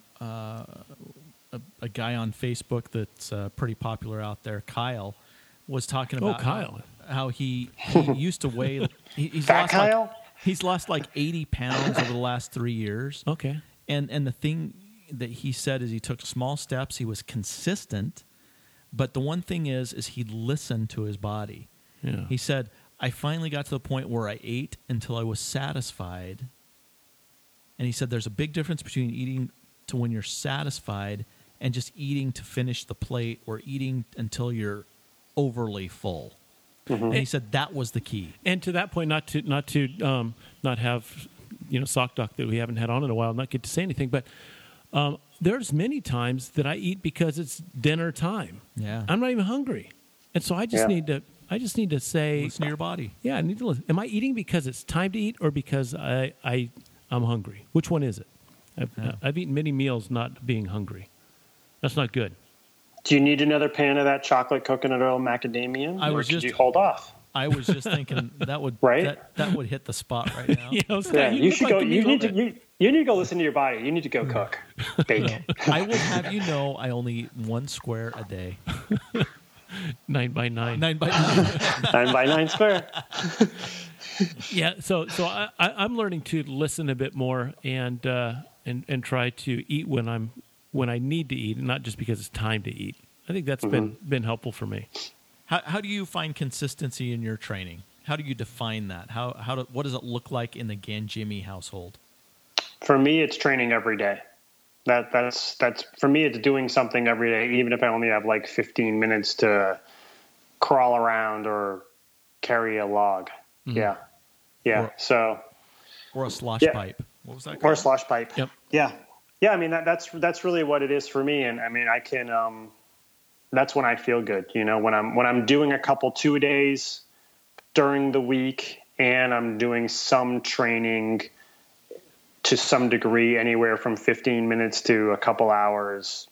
a guy on Facebook that's pretty popular out there, Kyle, was talking about how he used to weigh. He's Fat lost Kyle? He's lost like 80 pounds over the last 3 years. Okay. And the thing that he said is he took small steps. He was consistent, but the one thing is he listened to his body. Yeah. He said, I finally got to the point where I ate until I was satisfied. And he said there's a big difference between eating to when you're satisfied and just eating to finish the plate or eating until you're overly full. Mm-hmm. And he said that was the key. And to that point, not have Sock Doc that we haven't had on in a while, not get to say anything, but there's many times that I eat because it's dinner time. Yeah, I'm not even hungry, and so I just need to say, listen to your body. Yeah, I need to listen. Am I eating because it's time to eat or because I'm hungry? Which one is it? I've eaten many meals not being hungry. That's not good. Do you need another pan of that chocolate coconut oil macadamia? Or could you hold off? I was just thinking that would right? that would hit the spot right now. You should go. You need to go listen to your body. You need to go cook, bake. I will have you know, I only eat 1 square a day. 9 by 9. 9 by 9. 9 by 9 square. Yeah. So I'm learning to listen a bit more and try to eat when I need to eat, and not just because it's time to eat. I think that's been helpful for me. How do you find consistency in your training? How do you define that? What does it look like in the Ganjimi household? For me, it's training every day. That's for me. It's doing something every day, even if I only have like 15 minutes to crawl around or carry a log. Mm-hmm. Yeah. Or a slosh pipe. What was that called? Or a slosh pipe. Yep. Yeah. I mean that's really what it is for me, and I mean I can. That's when I feel good, when I'm doing a couple 2-a-days during the week, and I'm doing some training to some degree, anywhere from 15 minutes to a couple hours,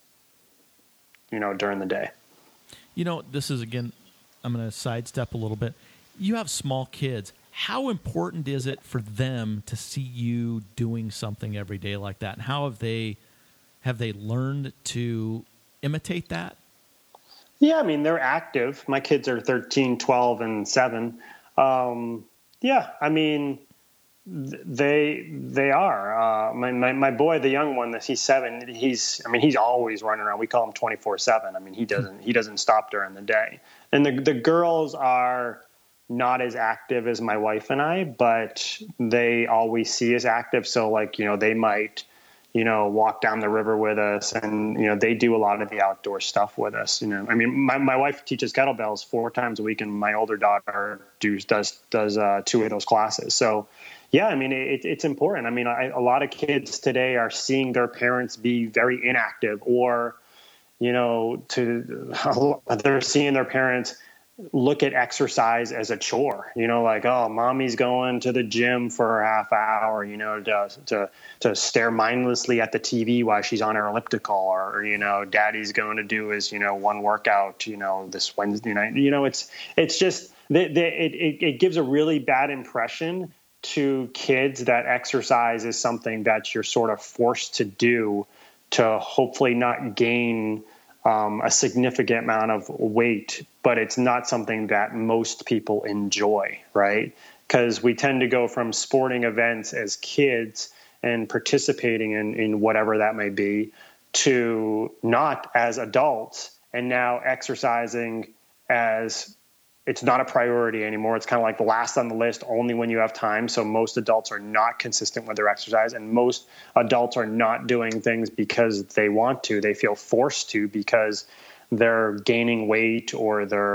during the day. This is, again, I'm going to sidestep a little bit. You have small kids. How important is it for them to see you doing something every day like that? And how have they learned to imitate that? Yeah, I mean, they're active. My kids are 13, 12, and 7. Yeah, I mean, they are. My boy, the young one, he's 7. He's always running around. We call him 24/7. I mean, he doesn't stop during the day. And the girls are not as active as my wife and I, but they always see us active. So they might, walk down the river with us, and, they do a lot of the outdoor stuff with us. I mean, my wife teaches kettlebells 4 times a week, and my older daughter does 2 of those classes. So yeah, I mean, it's important. I mean, a lot of kids today are seeing their parents be very inactive, or, they're seeing their parents look at exercise as a chore, oh, mommy's going to the gym for a half hour, to stare mindlessly at the TV while she's on her elliptical, or, daddy's going to do his, one workout, this Wednesday night. It's just, it gives a really bad impression to kids that exercise is something that you're sort of forced to do to hopefully not gain a significant amount of weight, but it's not something that most people enjoy, right? Because we tend to go from sporting events as kids and participating in whatever that may be to not as adults, and now exercising as it's not a priority anymore. It's kind of like the last on the list, only when you have time. So most adults are not consistent with their exercise, and most adults are not doing things because they want to. They feel forced to because they're gaining weight, or they're,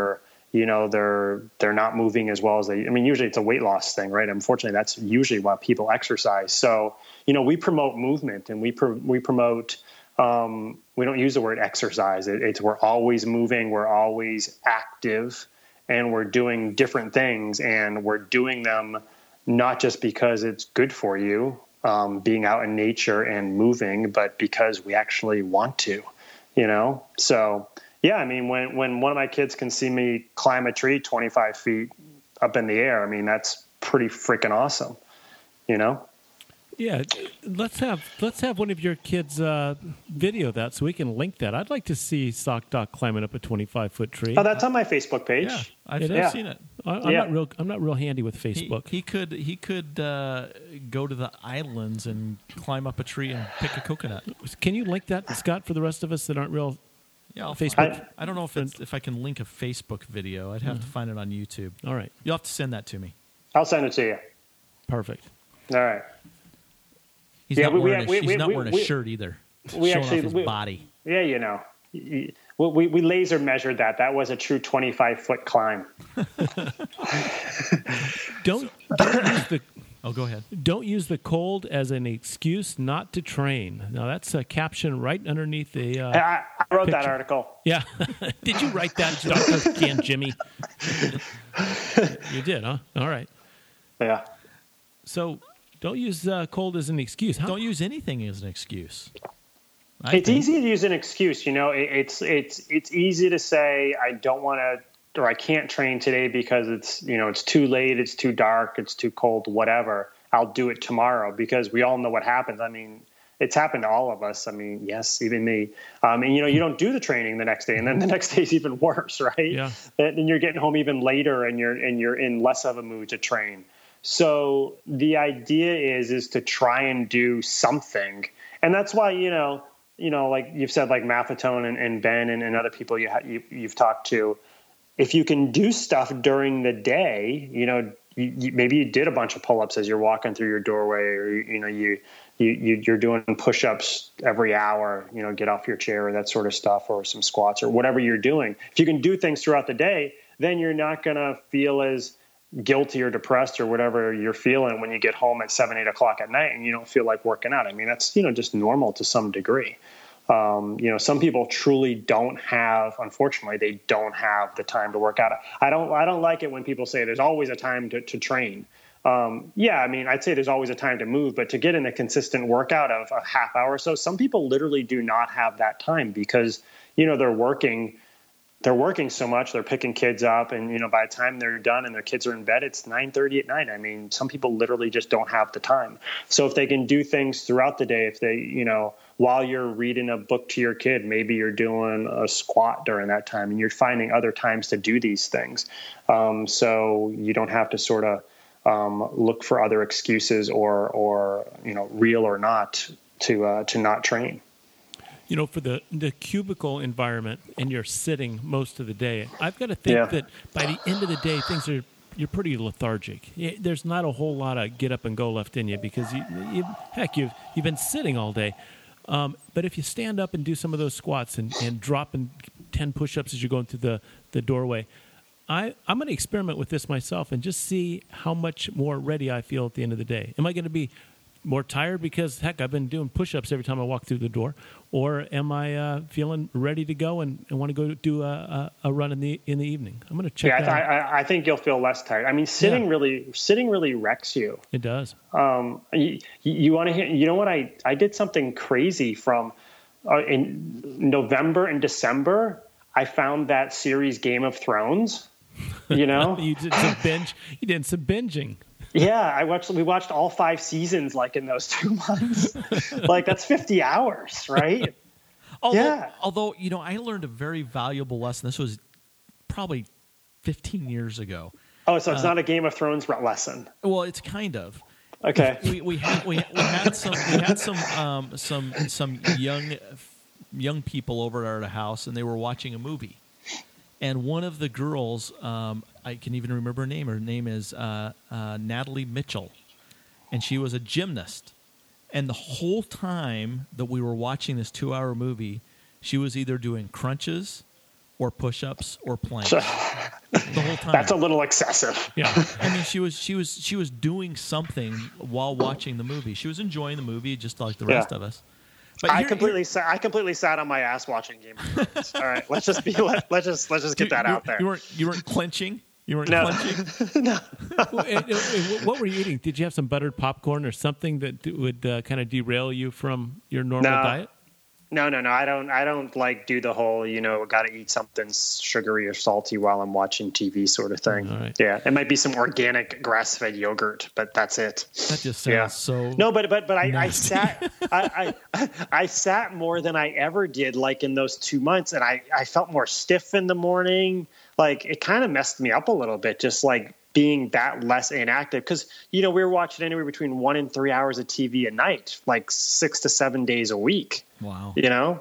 they're not moving as well as they. I mean, usually it's a weight loss thing, right? Unfortunately, that's usually why people exercise. So we promote movement, and we promote. We don't use the word exercise. It's we're always moving, we're always active, and we're doing different things, and we're doing them not just because it's good for you, being out in nature and moving, but because we actually want to, So, yeah, I mean, when one of my kids can see me climb a tree 25 feet up in the air, I mean, that's pretty freaking awesome, Yeah, let's have one of your kids video that so we can link that. I'd like to see Sock Doc climbing up a 25-foot tree. Oh, that's on my Facebook page. Yeah, I've seen it. I'm not real handy with Facebook. He could go to the islands and climb up a tree and pick a coconut. Can you link that, Scott, for the rest of us that aren't real? Yeah, Facebook. I don't know if I can link a Facebook video. I'd have to find it on YouTube. All right, you'll have to send that to me. I'll send it to you. Perfect. All right. He's not wearing a shirt either. Showing off his body. Yeah, we laser measured that. That was a true 25-foot climb. Don't use the. Oh, go ahead. Don't use the cold as an excuse not to train. Now that's a caption right underneath the. I wrote picture. That article. Yeah, did you write that, Dr. Can Jimmy? You did, huh? All right. Yeah. So. Don't use cold as an excuse. Don't use anything as an excuse. It's easy to use an excuse. It's easy to say I don't want to, or I can't train today because it's too late, it's too dark, it's too cold, whatever. I'll do it tomorrow, because we all know what happens. I mean, it's happened to all of us. I mean, yes, even me. And you don't do the training the next day, and then the next day is even worse, right? Yeah. And you're getting home even later, and you're in less of a mood to train. So the idea is to try and do something. And that's why, like you've said, like Maffetone and Ben and other people you've talked to, if you can do stuff during the day, maybe you did a bunch of pull-ups as you're walking through your doorway, or, you're doing push-ups every hour, get off your chair or that sort of stuff, or some squats or whatever you're doing. If you can do things throughout the day, then you're not going to feel as guilty or depressed or whatever you're feeling when you get home at 7, 8 o'clock at night and you don't feel like working out. I mean, that's, just normal to some degree. Some people truly don't have, unfortunately, they don't have the time to work out. I don't like it when people say there's always a time to train. I mean, I'd say there's always a time to move, but to get in a consistent workout of a half hour or so, some people literally do not have that time because, they're working so much, they're picking kids up, and by the time they're done and their kids are in bed, it's 9:30 at night. I mean, some people literally just don't have the time. So if they can do things throughout the day, if they, while you're reading a book to your kid, maybe you're doing a squat during that time, and you're finding other times to do these things. So you don't have to sort of look for other excuses or real or not to not train. For the cubicle environment, and you're sitting most of the day, I've got to think that by the end of the day, you're pretty lethargic. There's not a whole lot of get up and go left in you because you've been sitting all day. But if you stand up and do some of those squats and drop in 10 push-ups as you're going through the doorway, I'm going to experiment with this myself and just see how much more ready I feel at the end of the day. Am I going to be more tired because, heck, I've been doing push-ups every time I walk through the door? Or am I feeling ready to go and want to go do a run in the evening? I'm going to check that out. I think you'll feel less tired. I mean, sitting really wrecks you. It does. You want to hear? You know what? I did something crazy from in November and December. I found that series Game of Thrones. You did some binge. You did some binging. Yeah, we watched all 5 seasons like in those 2 months. Like that's 50 hours, right? Although, I learned a very valuable lesson. This was probably 15 years ago. Oh, so it's not a Game of Thrones lesson. Well, it's kind of. Okay. We had some young people over at our house, and they were watching a movie. And one of the girls, I can even remember her name. Her name is Natalie Mitchell, and she was a gymnast. And the whole time that we were watching this 2-hour movie, she was either doing crunches or push-ups or planks the whole time. That's a little excessive. Yeah. I mean, she was doing something while watching the movie. She was enjoying the movie just like the rest of us. But I completely sat on my ass watching Game of Thrones. All right, let's just get that out there. You weren't clenching. You weren't No. clenching. No. What were you eating? Did you have some buttered popcorn or something that would kind of derail you from your normal diet? No. I don't like do the whole, got to eat something sugary or salty while I'm watching TV sort of thing. All right. Yeah, it might be some organic grass-fed yogurt, but that's it. That just sounds so. No, but I nasty. I sat more than I ever did, like in those 2 months, and I felt more stiff in the morning. Like it kind of messed me up a little bit, just like being that less inactive. Because we were watching anywhere between 1 and 3 hours of TV a night, like 6 to 7 days a week. Wow.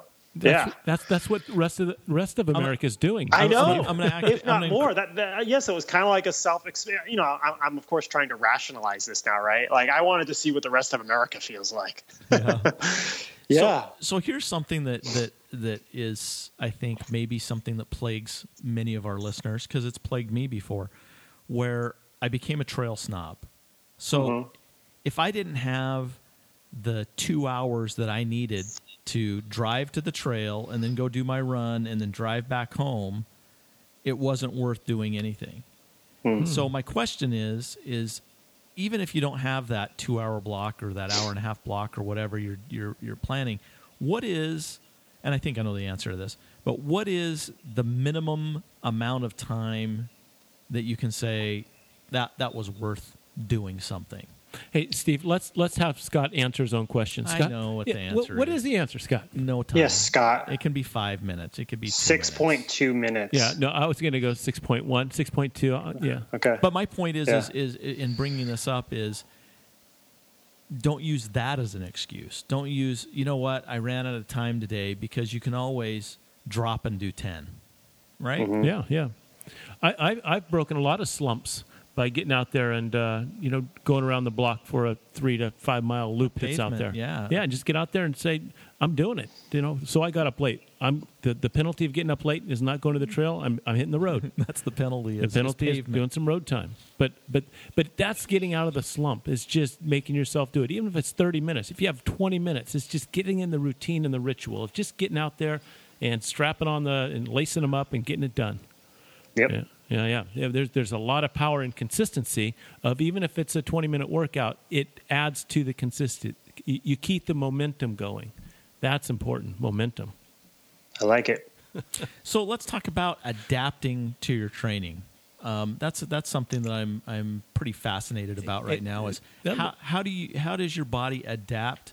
That's what the rest of America is doing. I know. I'm gonna act, if not I'm more. Yes, it was kind of like a self. I'm of course trying to rationalize this now, right? Like I wanted to see what the rest of America feels like. Yeah. So here's something that is, I think, maybe something that plagues many of our listeners, because it's plagued me before, where I became a trail snob. So if I didn't have the 2 hours that I needed to drive to the trail and then go do my run and then drive back home, it wasn't worth doing anything. So my question is even if you don't have that 2 hour block or that hour and a half block or whatever you're planning, what is, and I think I know the answer to this, but what is the minimum amount of time that you can say that was worth doing something? Hey, Steve, let's have Scott answer his own question. Scott, I know what the answer What is. is the answer, Scott? No time. Yes, Scott. It can be 5 minutes. It could be 6.2 minutes. Yeah, no, I was going to go 6.1, 6.2. Yeah. Okay. But my point is in bringing this up is don't use that as an excuse. Don't use, I ran out of time today, because you can always drop and do 10, right? Mm-hmm. Yeah. I've broken a lot of slumps by getting out there and going around the block for a 3 to 5 mile loop that's out there. Yeah, just get out there and say, I'm doing it. So I got up late. The penalty of getting up late is not going to the trail. I'm hitting the road. That's the penalty. The penalty is doing some road time. But that's getting out of the slump. It's just making yourself do it. Even if it's 30 minutes, if you have 20 minutes, it's just getting in the routine and the ritual of just getting out there and strapping on and lacing them up and getting it done. Yep. Yeah. There's a lot of power and consistency of, even if it's a 20-minute workout, it adds to the consistent. You keep the momentum going. That's important, momentum. I like it. So let's talk about adapting to your training. That's something that I'm pretty fascinated about right now. Is how does your body adapt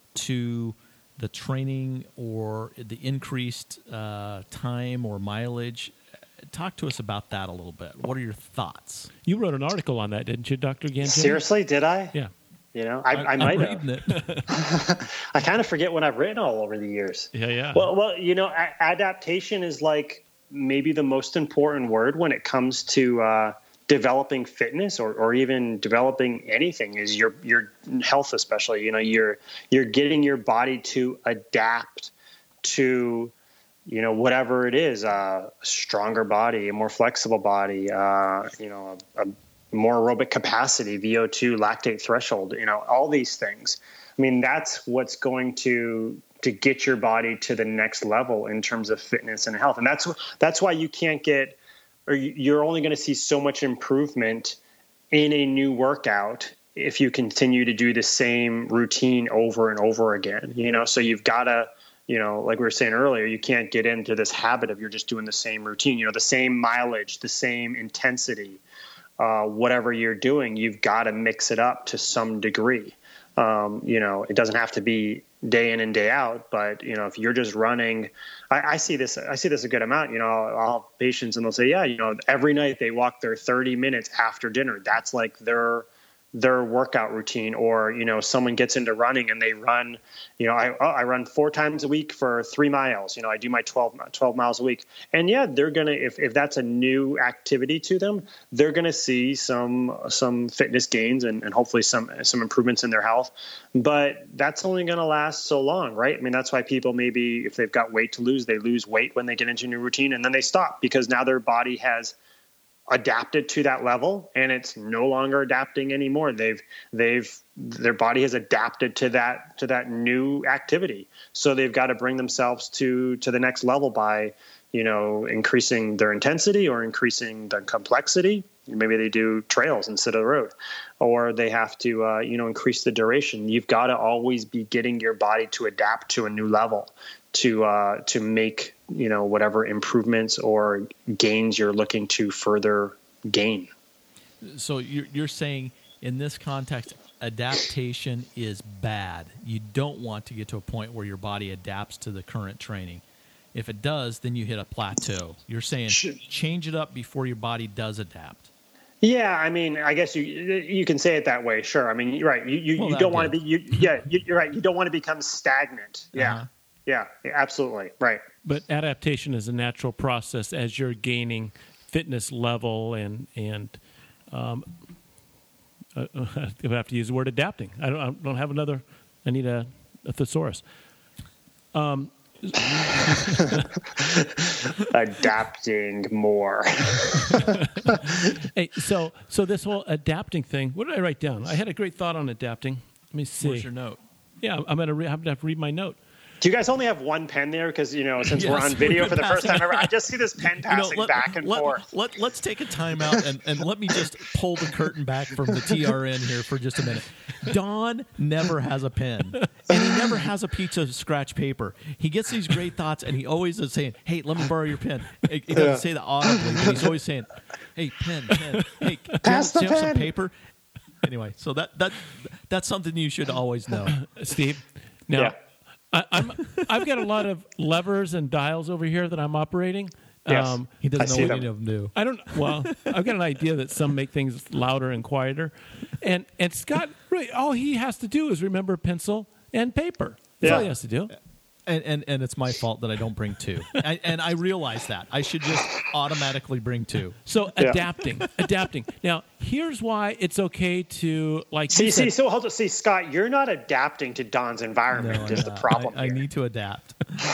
to the training or the increased time or mileage? Talk to us about that a little bit. What are your thoughts? You wrote an article on that, didn't you, Dr. Gangemi? Seriously, did I? Yeah. I might have. It. I kind of forget what I've written all over the years. Yeah. Well, adaptation is like maybe the most important word when it comes to developing fitness or even developing anything, is your health, especially. You're getting your body to adapt to whatever it is, a stronger body, a more flexible body, a more aerobic capacity, VO2, lactate threshold, all these things. I mean, that's what's going to get your body to the next level in terms of fitness and health. And that's why you can't get, or you're only going to see so much improvement in a new workout if you continue to do the same routine over and over again, so you've got to, like we were saying earlier, you can't get into this habit of you're just doing the same routine, the same mileage, the same intensity, whatever you're doing, you've got to mix it up to some degree. It doesn't have to be day in and day out, but if you're just running, I see this a good amount. I'll have patients and they'll say, every night they walk their 30 minutes after dinner. That's like their their workout routine, or, someone gets into running and they run, I run 4 times a week for 3 miles. I do my 12 miles a week. And yeah, they're going to, if that's a new activity to them, they're going to see some fitness gains and hopefully some improvements in their health. But that's only going to last so long, right? I mean, that's why people, maybe if they've got weight to lose, they lose weight when they get into a new routine, and then they stop because now their body has adapted to that level and it's no longer adapting anymore. Their body has adapted to that new activity. So they've got to bring themselves to the next level by, increasing their intensity or increasing the complexity. Maybe they do trails instead of the road, or they have to, increase the duration. You've got to always be getting your body to adapt to a new level to make, whatever improvements or gains you're looking to further gain. So you're saying in this context, adaptation is bad. You don't want to get to a point where your body adapts to the current training. If it does, then you hit a plateau. You're saying change it up before your body does adapt. Yeah, I mean, I guess you can say it that way. Sure. I mean, you're right. You don't want to be. You're right. You don't want to become stagnant. Yeah. Uh-huh. Yeah. Absolutely. Right. But adaptation is a natural process as you're gaining fitness level and I have to use the word adapting. I don't have another. I need a thesaurus. Adapting more. Hey, so this whole adapting thing, what did I write down? I had a great thought on adapting. Let me see. Where's your note? Yeah, I'm going to have to read my note. Do you guys only have one pen there? Because, since we're on video for the first time ever, I just see this pen passing back and forth. Let's take a time out and let me just pull the curtain back from the TRN here for just a minute. Don never has a pen, and he never has a piece of scratch paper. He gets these great thoughts, and he always is saying, hey, let me borrow your pen. He doesn't say that audibly, but he's always saying, hey, pen. Hey, pass the pen. Some paper? Anyway, so that's something you should always know. Steve, now... Yeah. I've got a lot of levers and dials over here that I'm operating. Yes, he doesn't know what any of them do. I've got an idea that some make things louder and quieter. And Scott, really, all he has to do is remember pencil and paper. That's all he has to do. And it's my fault that I don't bring 2. And I realize that. I should just automatically bring 2. So adapting. Now, here's why it's okay to See, Scott, you're not adapting to Don's environment is the problem I need to adapt.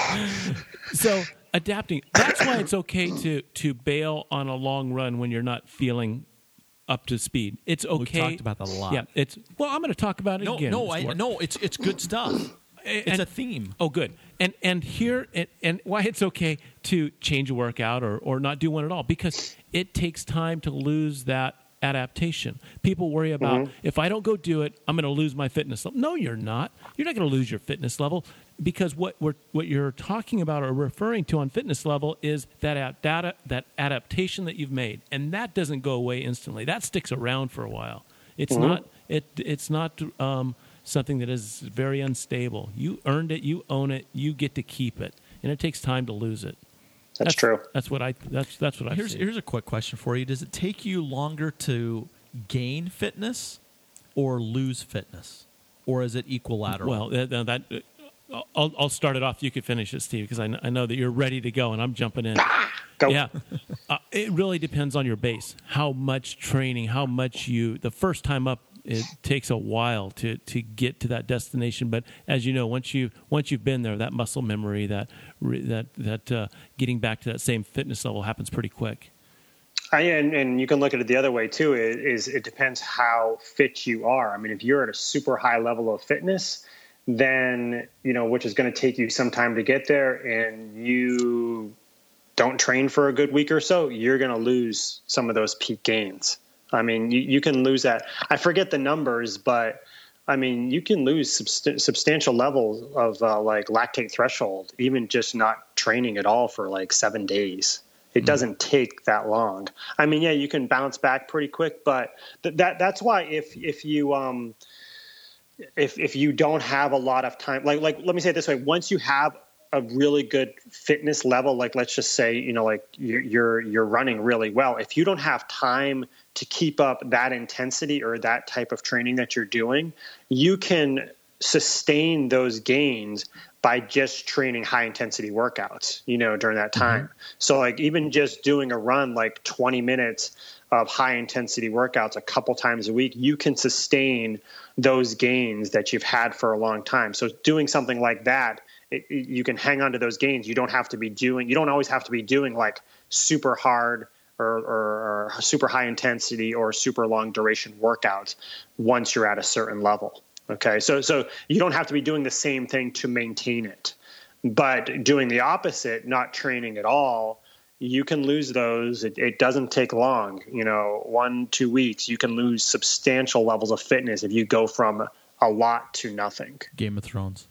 So adapting. That's why it's okay to bail on a long run when you're not feeling up to speed. It's okay. We've talked about that a lot. Yeah, I'm going to talk about it again. It's good stuff. It's a theme. Oh, good. And here and why it's okay to change a workout or not do one at all, because it takes time to lose that adaptation. People worry about if I don't go do it, I'm going to lose my fitness level. No, you're not. You're not going to lose your fitness level, because what you're talking about or referring to on fitness level is that adaptation that you've made, and that doesn't go away instantly. That sticks around for a while. It's not. It's not. Something that is very unstable. You earned it, you own it, you get to keep it, and it takes time to lose it. That's true. That's what I. Here's a quick question for you: does it take you longer to gain fitness or lose fitness, or is it equilateral? Well, I'll start it off. You could finish it, Steve, because I know that you're ready to go, and I'm jumping in. Go. Yeah, it really depends on your base, how much training, how much the first time up. It takes a while to get to that destination, but as you know, once you've been there, that muscle memory, that getting back to that same fitness level happens pretty quick. And you can look at it the other way too. Is it depends how fit you are. I mean, if you're at a super high level of fitness, then which is going to take you some time to get there, and you don't train for a good week or so, you're going to lose some of those peak gains. I mean, you can lose that. I forget the numbers, but I mean, you can lose substantial levels of like lactate threshold, even just not training at all for like 7 days. It doesn't take that long. I mean, yeah, you can bounce back pretty quick, but that's why if you don't have a lot of time, like let me say it this way: once you have a really good fitness level, like let's just say, like you're running really well. If you don't have time to keep up that intensity or that type of training that you're doing, you can sustain those gains by just training high intensity workouts, during that time. So like even just doing a run, like 20 minutes of high intensity workouts a couple times a week, you can sustain those gains that you've had for a long time. So doing something like that, you can hang on to those gains. You don't always have to be doing like super hard or super high intensity or super long duration workouts once you're at a certain level. Okay. So you don't have to be doing the same thing to maintain it, but doing the opposite, not training at all, you can lose those. It doesn't take long, 1-2 weeks, you can lose substantial levels of fitness if you go from a lot to nothing. Game of Thrones.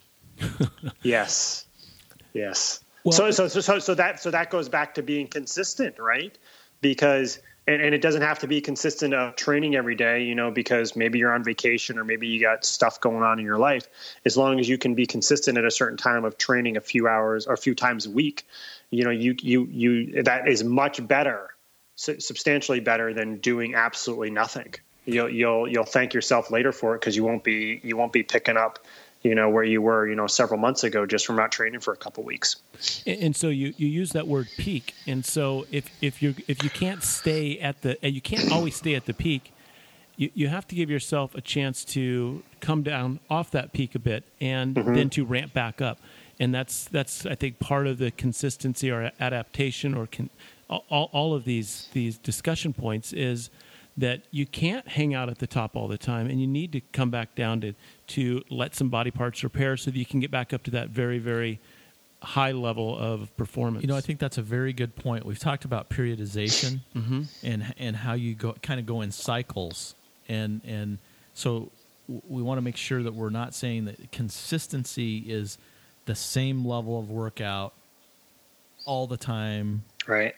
Yes. Well, so that goes back to being consistent, right? Because and it doesn't have to be consistent of training every day, because maybe you're on vacation or maybe you got stuff going on in your life. As long as you can be consistent at a certain time of training a few hours or a few times a week, you that is much better, substantially better than doing absolutely nothing. You'll thank yourself later for it because you won't be picking up where you were, several months ago just from not training for a couple weeks. And so you use that word peak. And so if you can't stay you can't always stay at the peak, you have to give yourself a chance to come down off that peak a bit and then to ramp back up. And that's I think part of the consistency or adaptation or all of these discussion points is that you can't hang out at the top all the time, and you need to come back down to let some body parts repair so that you can get back up to that very, very high level of performance. I think that's a very good point. We've talked about periodization and how you go in cycles, and so we want to make sure that we're not saying that consistency is the same level of workout all the time, right?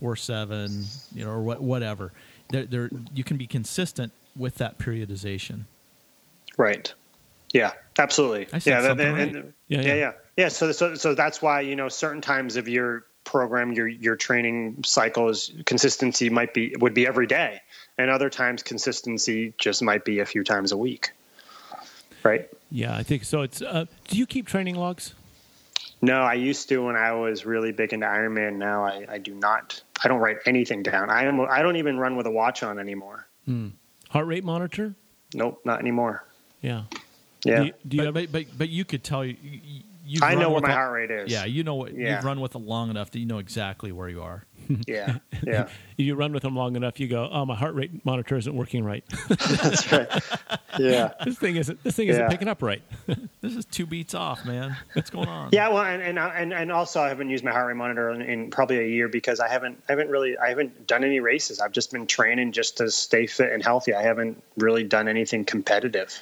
24/7, or whatever. There, you can be consistent with that periodization. Right. Yeah, absolutely. I said something right. Yeah. So that's why, certain times of your program, your training cycles, consistency would be every day. And other times consistency just might be a few times a week. Right. Yeah, I think so. It's, do you keep training logs? No, I used to when I was really big into Ironman. Now I do not. I don't write anything down. I don't even run with a watch on anymore. Heart rate monitor? Nope, not anymore. Yeah. Yeah. But you could tell you. I know what my heart rate is. Yeah, you've run with them long enough that you know exactly where you are. Yeah. You run with them long enough, you go, my heart rate monitor isn't working right. That's right. Yeah. This thing isn't picking up right. This is 2 beats off, man. What's going on? Yeah, well, and also I haven't used my heart rate monitor in probably a year because I haven't done any races. I've just been training just to stay fit and healthy. I haven't really done anything competitive,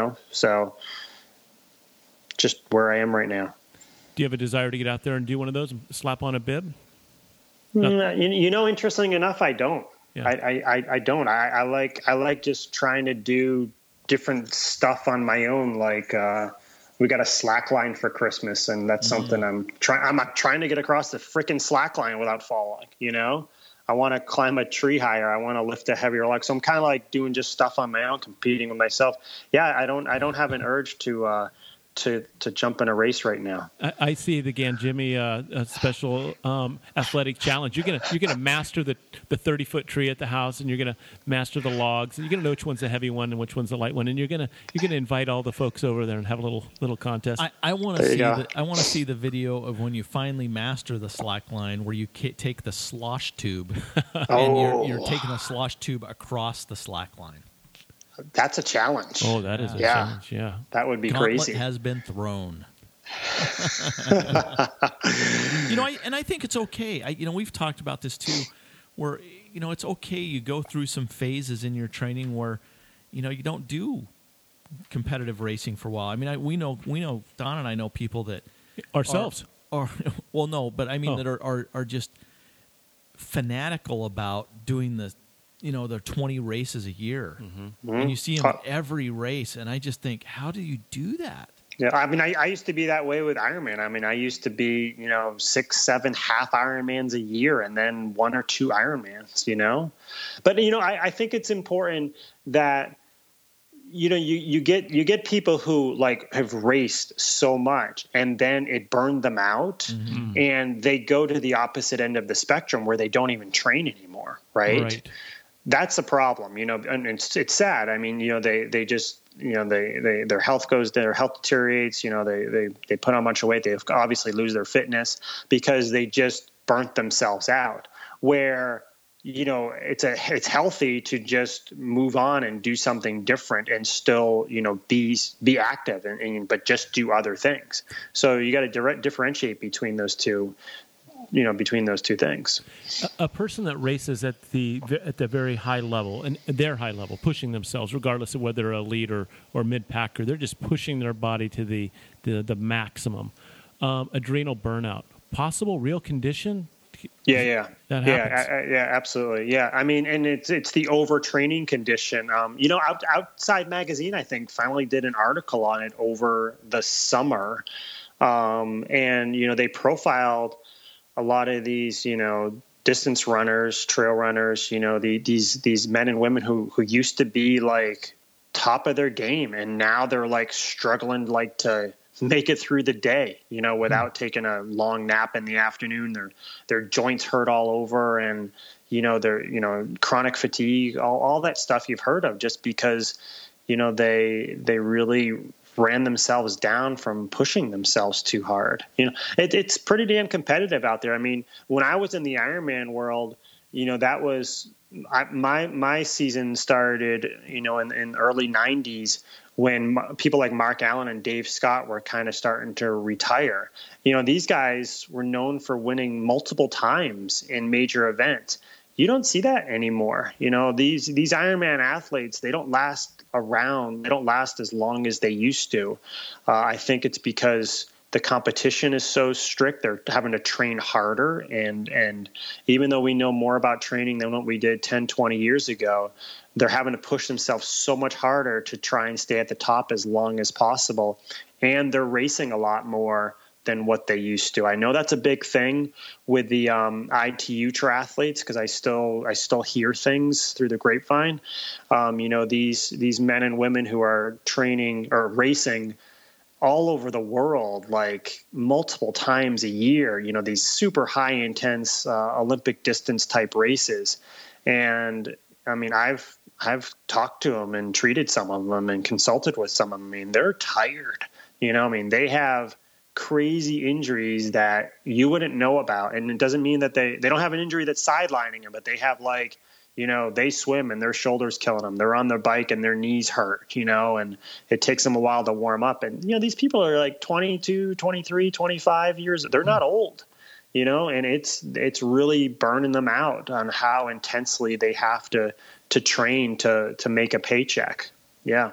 So just where I am right now. Do you have a desire to get out there and do one of those and slap on a bib? Interesting enough, I don't. Yeah. I don't. I like just trying to do different stuff on my own. Like we got a slack line for Christmas, and that's something I'm trying to get across the freaking slack line without falling. I want to climb a tree higher. I want to lift a heavier log. So I'm kind of like doing just stuff on my own, competing with myself. Yeah, I don't have an urge to jump in a race right now. I see the Ganjimi special athletic challenge. You're gonna master the 30-foot tree at the house, and you're gonna master the logs. And you're gonna know which one's the heavy one and which one's the light one, and you're gonna invite all the folks over there and have a little contest. I want to see the video of when you finally master the slack line, where you take the slosh tube and you're taking the slosh tube across the slack line. That's a challenge. Oh, that is a challenge. Yeah, that would be Gauntlet crazy. Has been thrown. I think it's okay. We've talked about this too, where it's okay. You go through some phases in your training where you don't do competitive racing for a while. I mean, we know Don and I know people that ourselves that are just fanatical about doing the. There are 20 races a year, and you see them at every race, and I just think, how do you do that? Yeah, I mean, I used to be that way with Ironman. I mean, I used to be, 6, 7 half Ironmans a year and then 1 or 2 Ironmans, But, I think it's important that, you get people who like have raced so much and then it burned them out and they go to the opposite end of the spectrum where they don't even train anymore. Right. That's a problem, and it's sad. I mean, they just, their health deteriorates, they put on a bunch of weight. They obviously lose their fitness because they just burnt themselves out, where, it's healthy to just move on and do something different and still, be active but just do other things. So you got to differentiate between those two. Between those two things. A person that races at the very high level, and their high level, pushing themselves, regardless of whether they're elite or mid-packer, they're just pushing their body to the maximum. Adrenal burnout, possible, real condition? Yeah. That happens. Yeah, absolutely. Yeah. I mean, and it's the overtraining condition. Outside Magazine, I think, finally did an article on it over the summer. And, they profiled a lot of these, distance runners, trail runners, these men and women who used to be like top of their game, and now they're like struggling like to make it through the day, without taking a long nap in the afternoon. Their joints hurt all over, and their chronic fatigue, all that stuff you've heard of, just because they really ran themselves down from pushing themselves too hard. It's pretty damn competitive out there. I mean, when I was in the Ironman world, that was my season started, in early 90s when people like Mark Allen and Dave Scott were kind of starting to retire. These guys were known for winning multiple times in major events. You don't see that anymore. These Ironman athletes, they don't last around. They don't last as long as they used to. I think it's because the competition is so strict. They're having to train harder. And even though we know more about training than what we did 10, 20 years ago, they're having to push themselves so much harder to try and stay at the top as long as possible. And they're racing a lot more than what they used to. I know that's a big thing with the ITU triathletes, because I still hear things through the grapevine. These men and women who are training or racing all over the world, like multiple times a year, these super high intense Olympic distance type races. And I mean, I've talked to them and treated some of them and consulted with some of them. I mean, they're tired, they have crazy injuries that you wouldn't know about. And it doesn't mean that they don't have an injury that's sidelining them, but they have they swim and their shoulders killing them. They're on their bike and their knees hurt, and it takes them a while to warm up. And, these people are like 22, 23, 25 years. They're not old, and it's really burning them out on how intensely they have to train to make a paycheck. Yeah.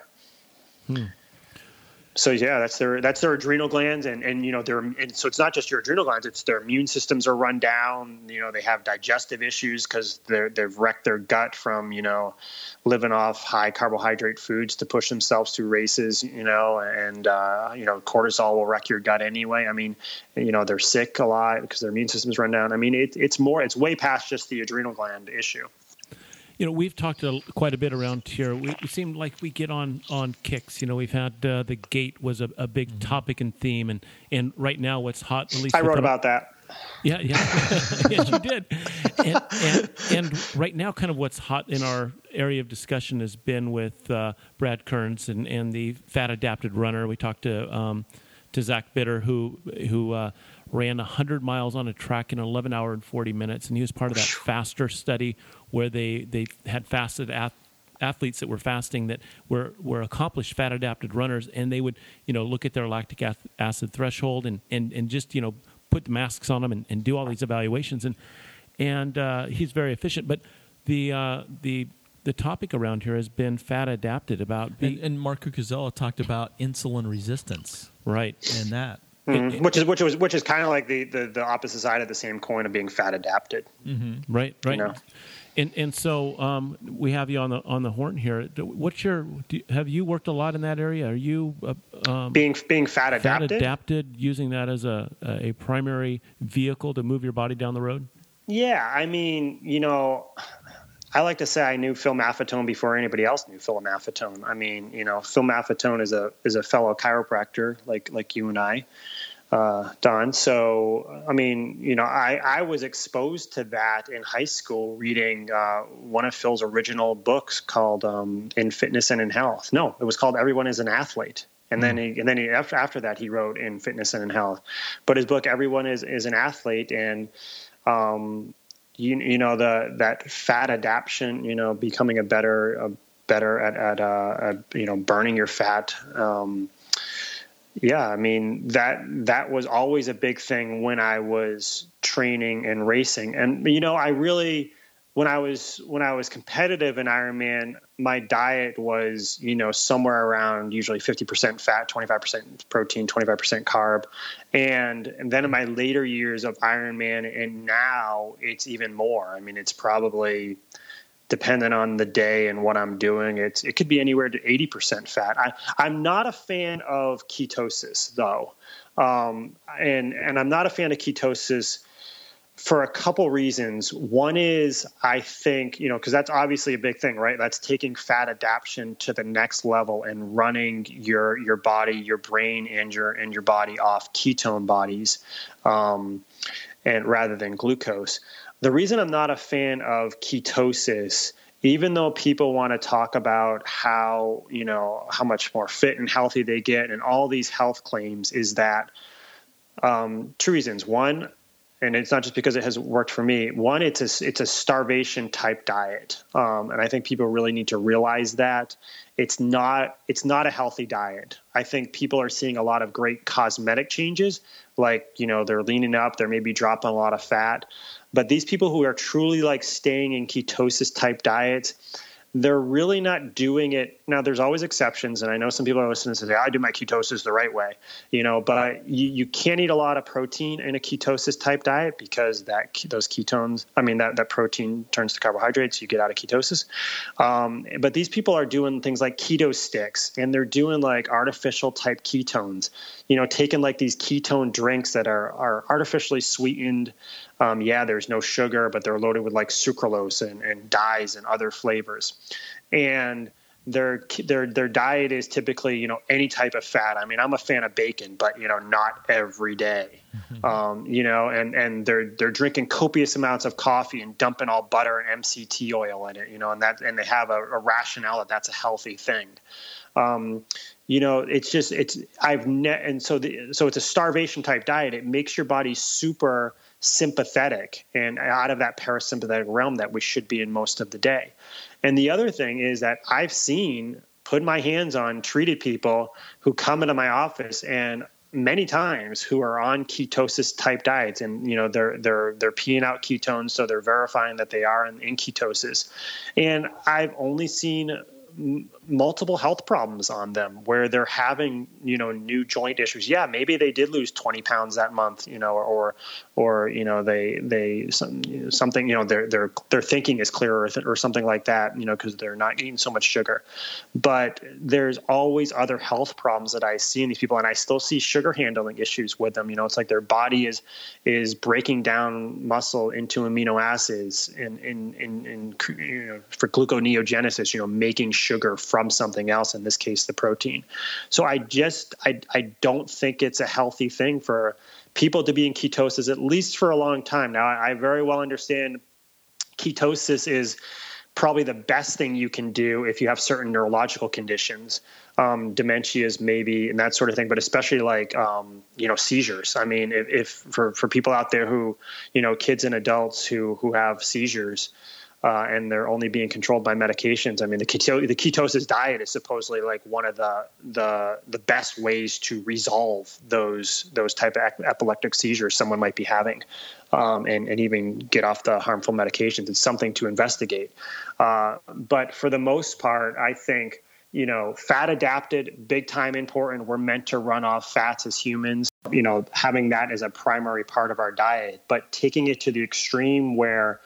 So yeah, that's their adrenal glands, and so it's not just your adrenal glands; it's their immune systems are run down. They have digestive issues because they've wrecked their gut from living off high carbohydrate foods to push themselves through races. And cortisol will wreck your gut anyway. I mean, they're sick a lot because their immune systems run down. I mean, it's way past just the adrenal gland issue. We've talked quite a bit around here. We seem like we get on kicks. We've had the gate was a big topic and theme, and right now what's hot, at least I wrote about that. Yeah, yes, you did. And right now, kind of what's hot in our area of discussion has been with Brad Kearns and the fat adapted runner. We talked to Zach Bitter, who ran 100 miles on a track in 11 hours and 40 minutes, and he was part of that FASTER study where they had fasted athletes that were fasting that were accomplished fat adapted runners, and they would look at their lactic acid threshold and just put the masks on them and do all these evaluations, and he's very efficient. But the topic around here has been fat adapted about and Mark Cucuzzella talked about insulin resistance, right, and that. Which is kind of like the opposite side of the same coin of being fat adapted. Mm-hmm. Right. And so we have you on the horn here. Have you worked a lot in that area? Are you being fat adapted? Fat adapted, using that as a primary vehicle to move your body down the road? Yeah, I mean, I like to say I knew Phil Maffetone before anybody else knew Phil Maffetone. I mean, Phil Maffetone is a fellow chiropractor like you and I. Don. So, I mean, I was exposed to that in high school reading one of Phil's original books called In Fitness and in Health. No, it was called Everyone is an Athlete. And then after that, he wrote In Fitness and in Health. But his book, Everyone is an Athlete. And, that fat adaptation, becoming better at burning your fat. Yeah, I mean, that was always a big thing when I was training and racing. And, I really, when I was competitive in Ironman, my diet was, somewhere around usually 50% fat, 25% protein, 25% carb. And then in my later years of Ironman, and now it's even more. I mean, it's probably, depending on the day and what I'm doing, it could be anywhere to 80% fat. I'm not a fan of ketosis, though. And I'm not a fan of ketosis for a couple reasons. One is, I think, because that's obviously a big thing, right? That's taking fat adaptation to the next level and running your body, your brain, and your body off ketone bodies, and rather than glucose. The reason I'm not a fan of ketosis, even though people want to talk about how much more fit and healthy they get and all these health claims, is that two reasons. One, and it's not just because it has worked for me. One, it's a starvation type diet, and I think people really need to realize that it's not a healthy diet. I think people are seeing a lot of great cosmetic changes, like they're leaning up, they're maybe dropping a lot of fat. But these people who are truly like staying in ketosis type diets, they're really not doing it. Now, there's always exceptions, and I know some people are listening to say, I do my ketosis the right way, but you can't eat a lot of protein in a ketosis type diet because those ketones, that protein turns to carbohydrates, you get out of ketosis. But these people are doing things like keto sticks, and they're doing like artificial type ketones, taking like these ketone drinks that are artificially sweetened. There's no sugar, but they're loaded with like sucralose and dyes and other flavors. And their diet is typically, any type of fat. I mean, I'm a fan of bacon, but, not every day. And they're drinking copious amounts of coffee and dumping all butter and MCT oil in it, and they have a rationale that's a healthy thing. So it's a starvation type diet. It makes your body super sympathetic and out of that parasympathetic realm that we should be in most of the day. And the other thing is that I've put my hands on, treated people who come into my office and many times who are on ketosis type diets, and they're peeing out ketones, so they're verifying that they are in ketosis. And I've only seen multiple health problems on them where they're having, new joint issues. Yeah, maybe they did lose 20 pounds that month, or something, their thinking is clearer or something like that, because they're not eating so much sugar. But there's always other health problems that I see in these people, and I still see sugar handling issues with them. It's like their body is breaking down muscle into amino acids and for gluconeogenesis, making sugar from something else, in this case the protein. So I don't think it's a healthy thing for people to be in ketosis, at least for a long time. Now, I very well understand ketosis is probably the best thing you can do if you have certain neurological conditions, dementias maybe, and that sort of thing, but especially like, seizures. I mean, if for people out there who, kids and adults who have seizures, and they're only being controlled by medications. I mean, the ketosis diet is supposedly like one of the best ways to resolve those type of epileptic seizures someone might be having, and even get off the harmful medications. It's something to investigate. But for the most part, I think, fat adapted, big time important. We're meant to run off fats as humans, having that as a primary part of our diet, but taking it to the extreme where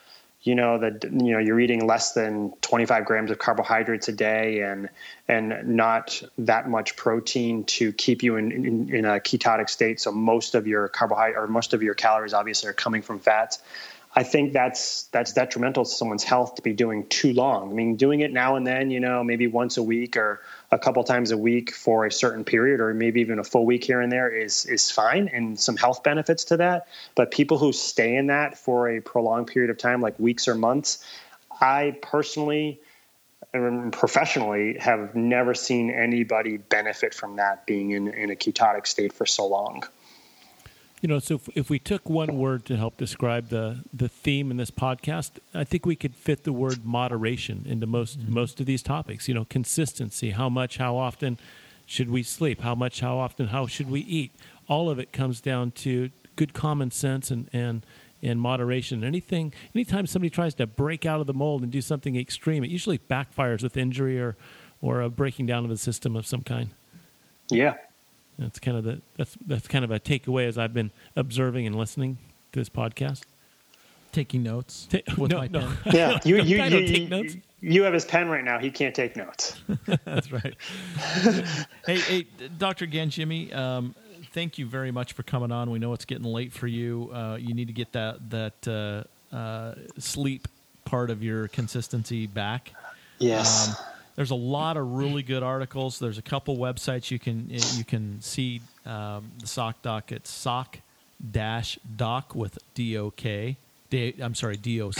you're eating less than 25 grams of carbohydrates a day and not that much protein to keep you in a ketotic state. So most of your carbohydrate or most of your calories obviously are coming from fats. I think that's detrimental to someone's health to be doing too long. I mean, doing it now and then, maybe once a week or a couple times a week for a certain period, or maybe even a full week here and there is fine, and some health benefits to that. But people who stay in that for a prolonged period of time, like weeks or months, I personally and professionally have never seen anybody benefit from that, being in a ketotic state for so long. So if we took one word to help describe the theme in this podcast, I think we could fit the word moderation into most of these topics. Consistency, how much, how often should we sleep? How much, how often, how should we eat? All of it comes down to good common sense and moderation. Anytime somebody tries to break out of the mold and do something extreme, it usually backfires with injury or a breaking down of the system of some kind. Yeah. That's kind of that's kind of a takeaway as I've been observing and listening to this podcast. Taking notes with my pen. Yeah, I don't take notes. You have his pen right now. He can't take notes. That's right. Hey, Dr. Ganjimi, thank you very much for coming on. We know it's getting late for you. You need to get that sleep part of your consistency back. Yes. There's a lot of really good articles. There's a couple websites you can see the Sock Doc. It's sock-doc with D-O-K. D-O-C.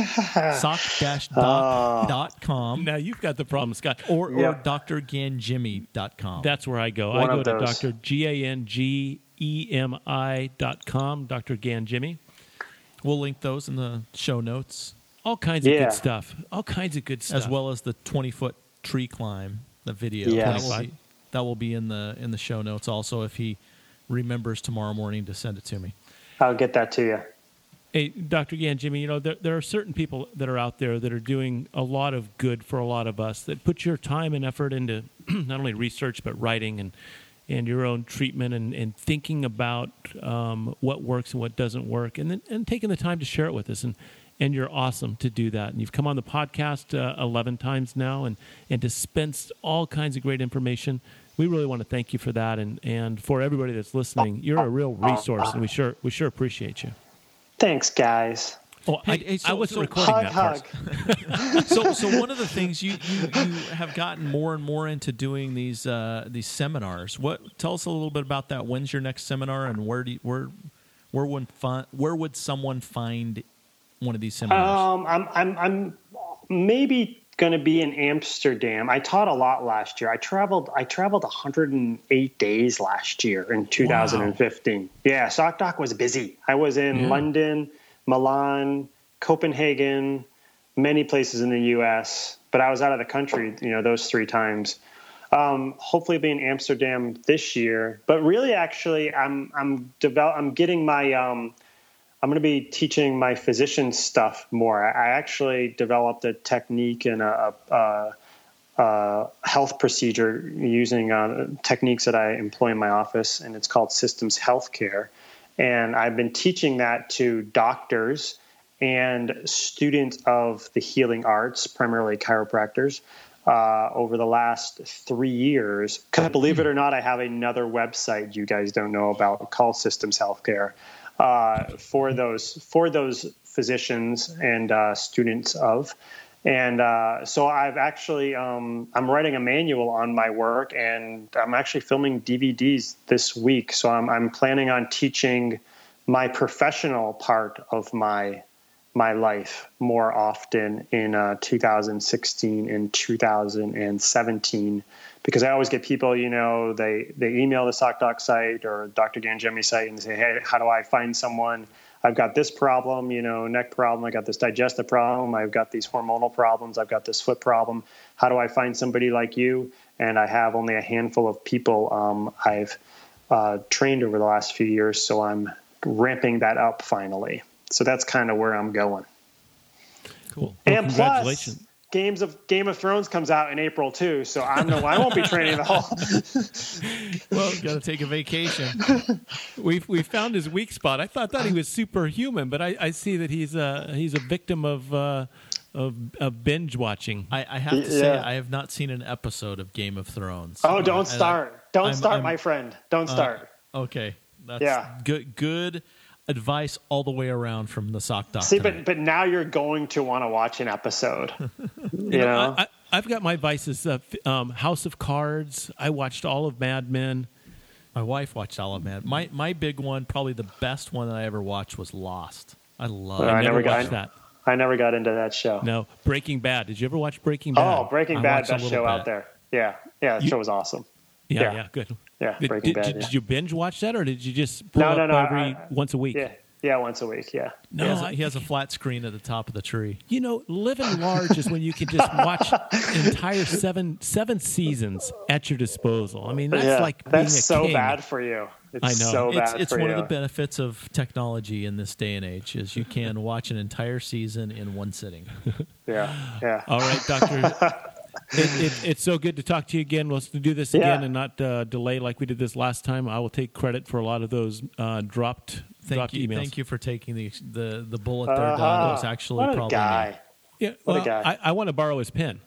sock-doc.com. Now you've got the problem, Scott. Or drganjimi.com. That's where I go. I go to drgangemi.com, Dr. Ganjimi. We'll link those in the show notes. All kinds of good stuff. All kinds of good stuff. As well as the 20-foot tree climb, the video. Yes. That will be in the show notes also, if he remembers tomorrow morning to send it to me. I'll get that to you. Hey, Dr. Ganjimi, there are certain people that are out there that are doing a lot of good for a lot of us, that put your time and effort into not only research but writing and your own treatment and thinking about what works and what doesn't work, and taking the time to share it with us. And you're awesome to do that. And you've come on the podcast 11 times now and dispensed all kinds of great information. We really want to thank you for that. And for everybody that's listening, you're a real resource, and we sure appreciate you. Thanks, guys. Oh, I wasn't recording that part. So one of the things you have gotten more and more into doing these seminars. Tell us a little bit about that. When's your next seminar, and where would someone find one of these seminars? I'm maybe going to be in Amsterdam. I taught a lot last year. I traveled 108 days last year in 2015. Wow. Yeah, Sock Doc was busy. I was in London, Milan, Copenhagen, many places in the U.S., but I was out of the country, those 3 times. Hopefully I'll be in Amsterdam this year. But really, actually, I'm getting my I'm going to be teaching my physician stuff more. I actually developed a technique and a health procedure using techniques that I employ in my office, and it's called systems healthcare. And I've been teaching that to doctors and students of the healing arts, primarily chiropractors, over the last 3 years. Because believe it or not, I have another website you guys don't know about called Systems Healthcare. For those physicians and students of. And so I've actually I'm writing a manual on my work, and I'm actually filming DVDs this week. So I'm planning on teaching my professional part of my life more often in 2016 and 2017. Because I always get people, they email the Sock Doc site or Dr. Ganjimi site and say, hey, how do I find someone? I've got this problem, neck problem. I got this digestive problem. I've got these hormonal problems. I've got this foot problem. How do I find somebody like you? And I have only a handful of people I've trained over the last few years. So I'm ramping that up finally. So that's kind of where I'm going. Cool. Well, And congratulations. Game of Thrones comes out in April too, so I won't be training the whole. Well, got to take a vacation. We found his weak spot. I thought he was superhuman, but I see that he's a victim of binge watching. I have to say, I have not seen an episode of Game of Thrones. Oh, don't start! Don't start, my friend. Don't start. Okay, that's good advice all the way around from the Sock Doc. See, but now you're going to want to watch an episode. you know? I've got my vices. House of Cards. I watched all of Mad Men. My wife watched all of Mad. My big one, probably the best one that I ever watched, was Lost. I never watched that. I never got into that show. No, Breaking Bad. Did you ever watch Breaking Bad? Oh, Breaking Bad, best show out there. Yeah, that show was awesome. Yeah, good. Yeah, Breaking Bad. Did you binge watch that, or did you just pull up once a week? Yeah, once a week. Yeah. No, he has a flat screen at the top of the tree. You know, living large is when you can just watch entire seven seasons at your disposal. I mean, that's like being that's a so king. bad for you. I know. So bad it's for one you. of the benefits of technology in this day and age is you can watch an entire season in one sitting. Yeah. All right, Doctor. It's so good to talk to you again. Let's do this again and not delay like we did this last time. I will take credit for a lot of those dropped emails. Thank you for taking the bullet there, Don. It was actually what a probably guy. me. Yeah, What a guy. I want to borrow his pen.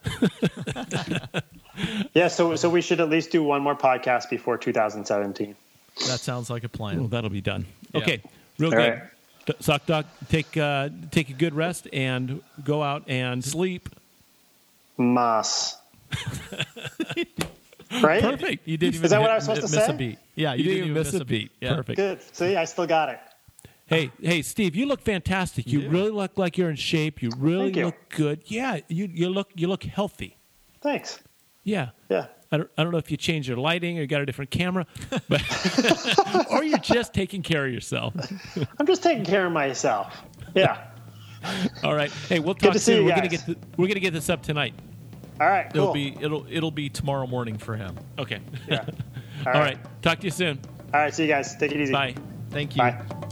Yeah, so we should at least do one more podcast before 2017. That sounds like a plan. Well, that'll be done. Yeah. Okay, real All good. right. Sock Doc, take a good rest and go out and sleep. Mas. Right? Perfect. You didn't even Is that what I was supposed to miss say? a beat. Yeah, You didn't even miss a beat. Yeah. Perfect. Good. See, I still got it. Hey, Steve, you look fantastic. You really look like you're in shape. You really Thank you. look good. Yeah, you look healthy. Thanks. Yeah. Yeah. I don't know if you changed your lighting or you got a different camera, but or you're just taking care of yourself. I'm just taking care of myself. Yeah. All right. Hey, we'll Good talk to see soon. you We're gonna get this up tonight. All right. Cool. It'll be tomorrow morning for him. Okay. Yeah. All right. Talk to you soon. All right. See you guys. Take it easy. Bye. Thank you. Bye.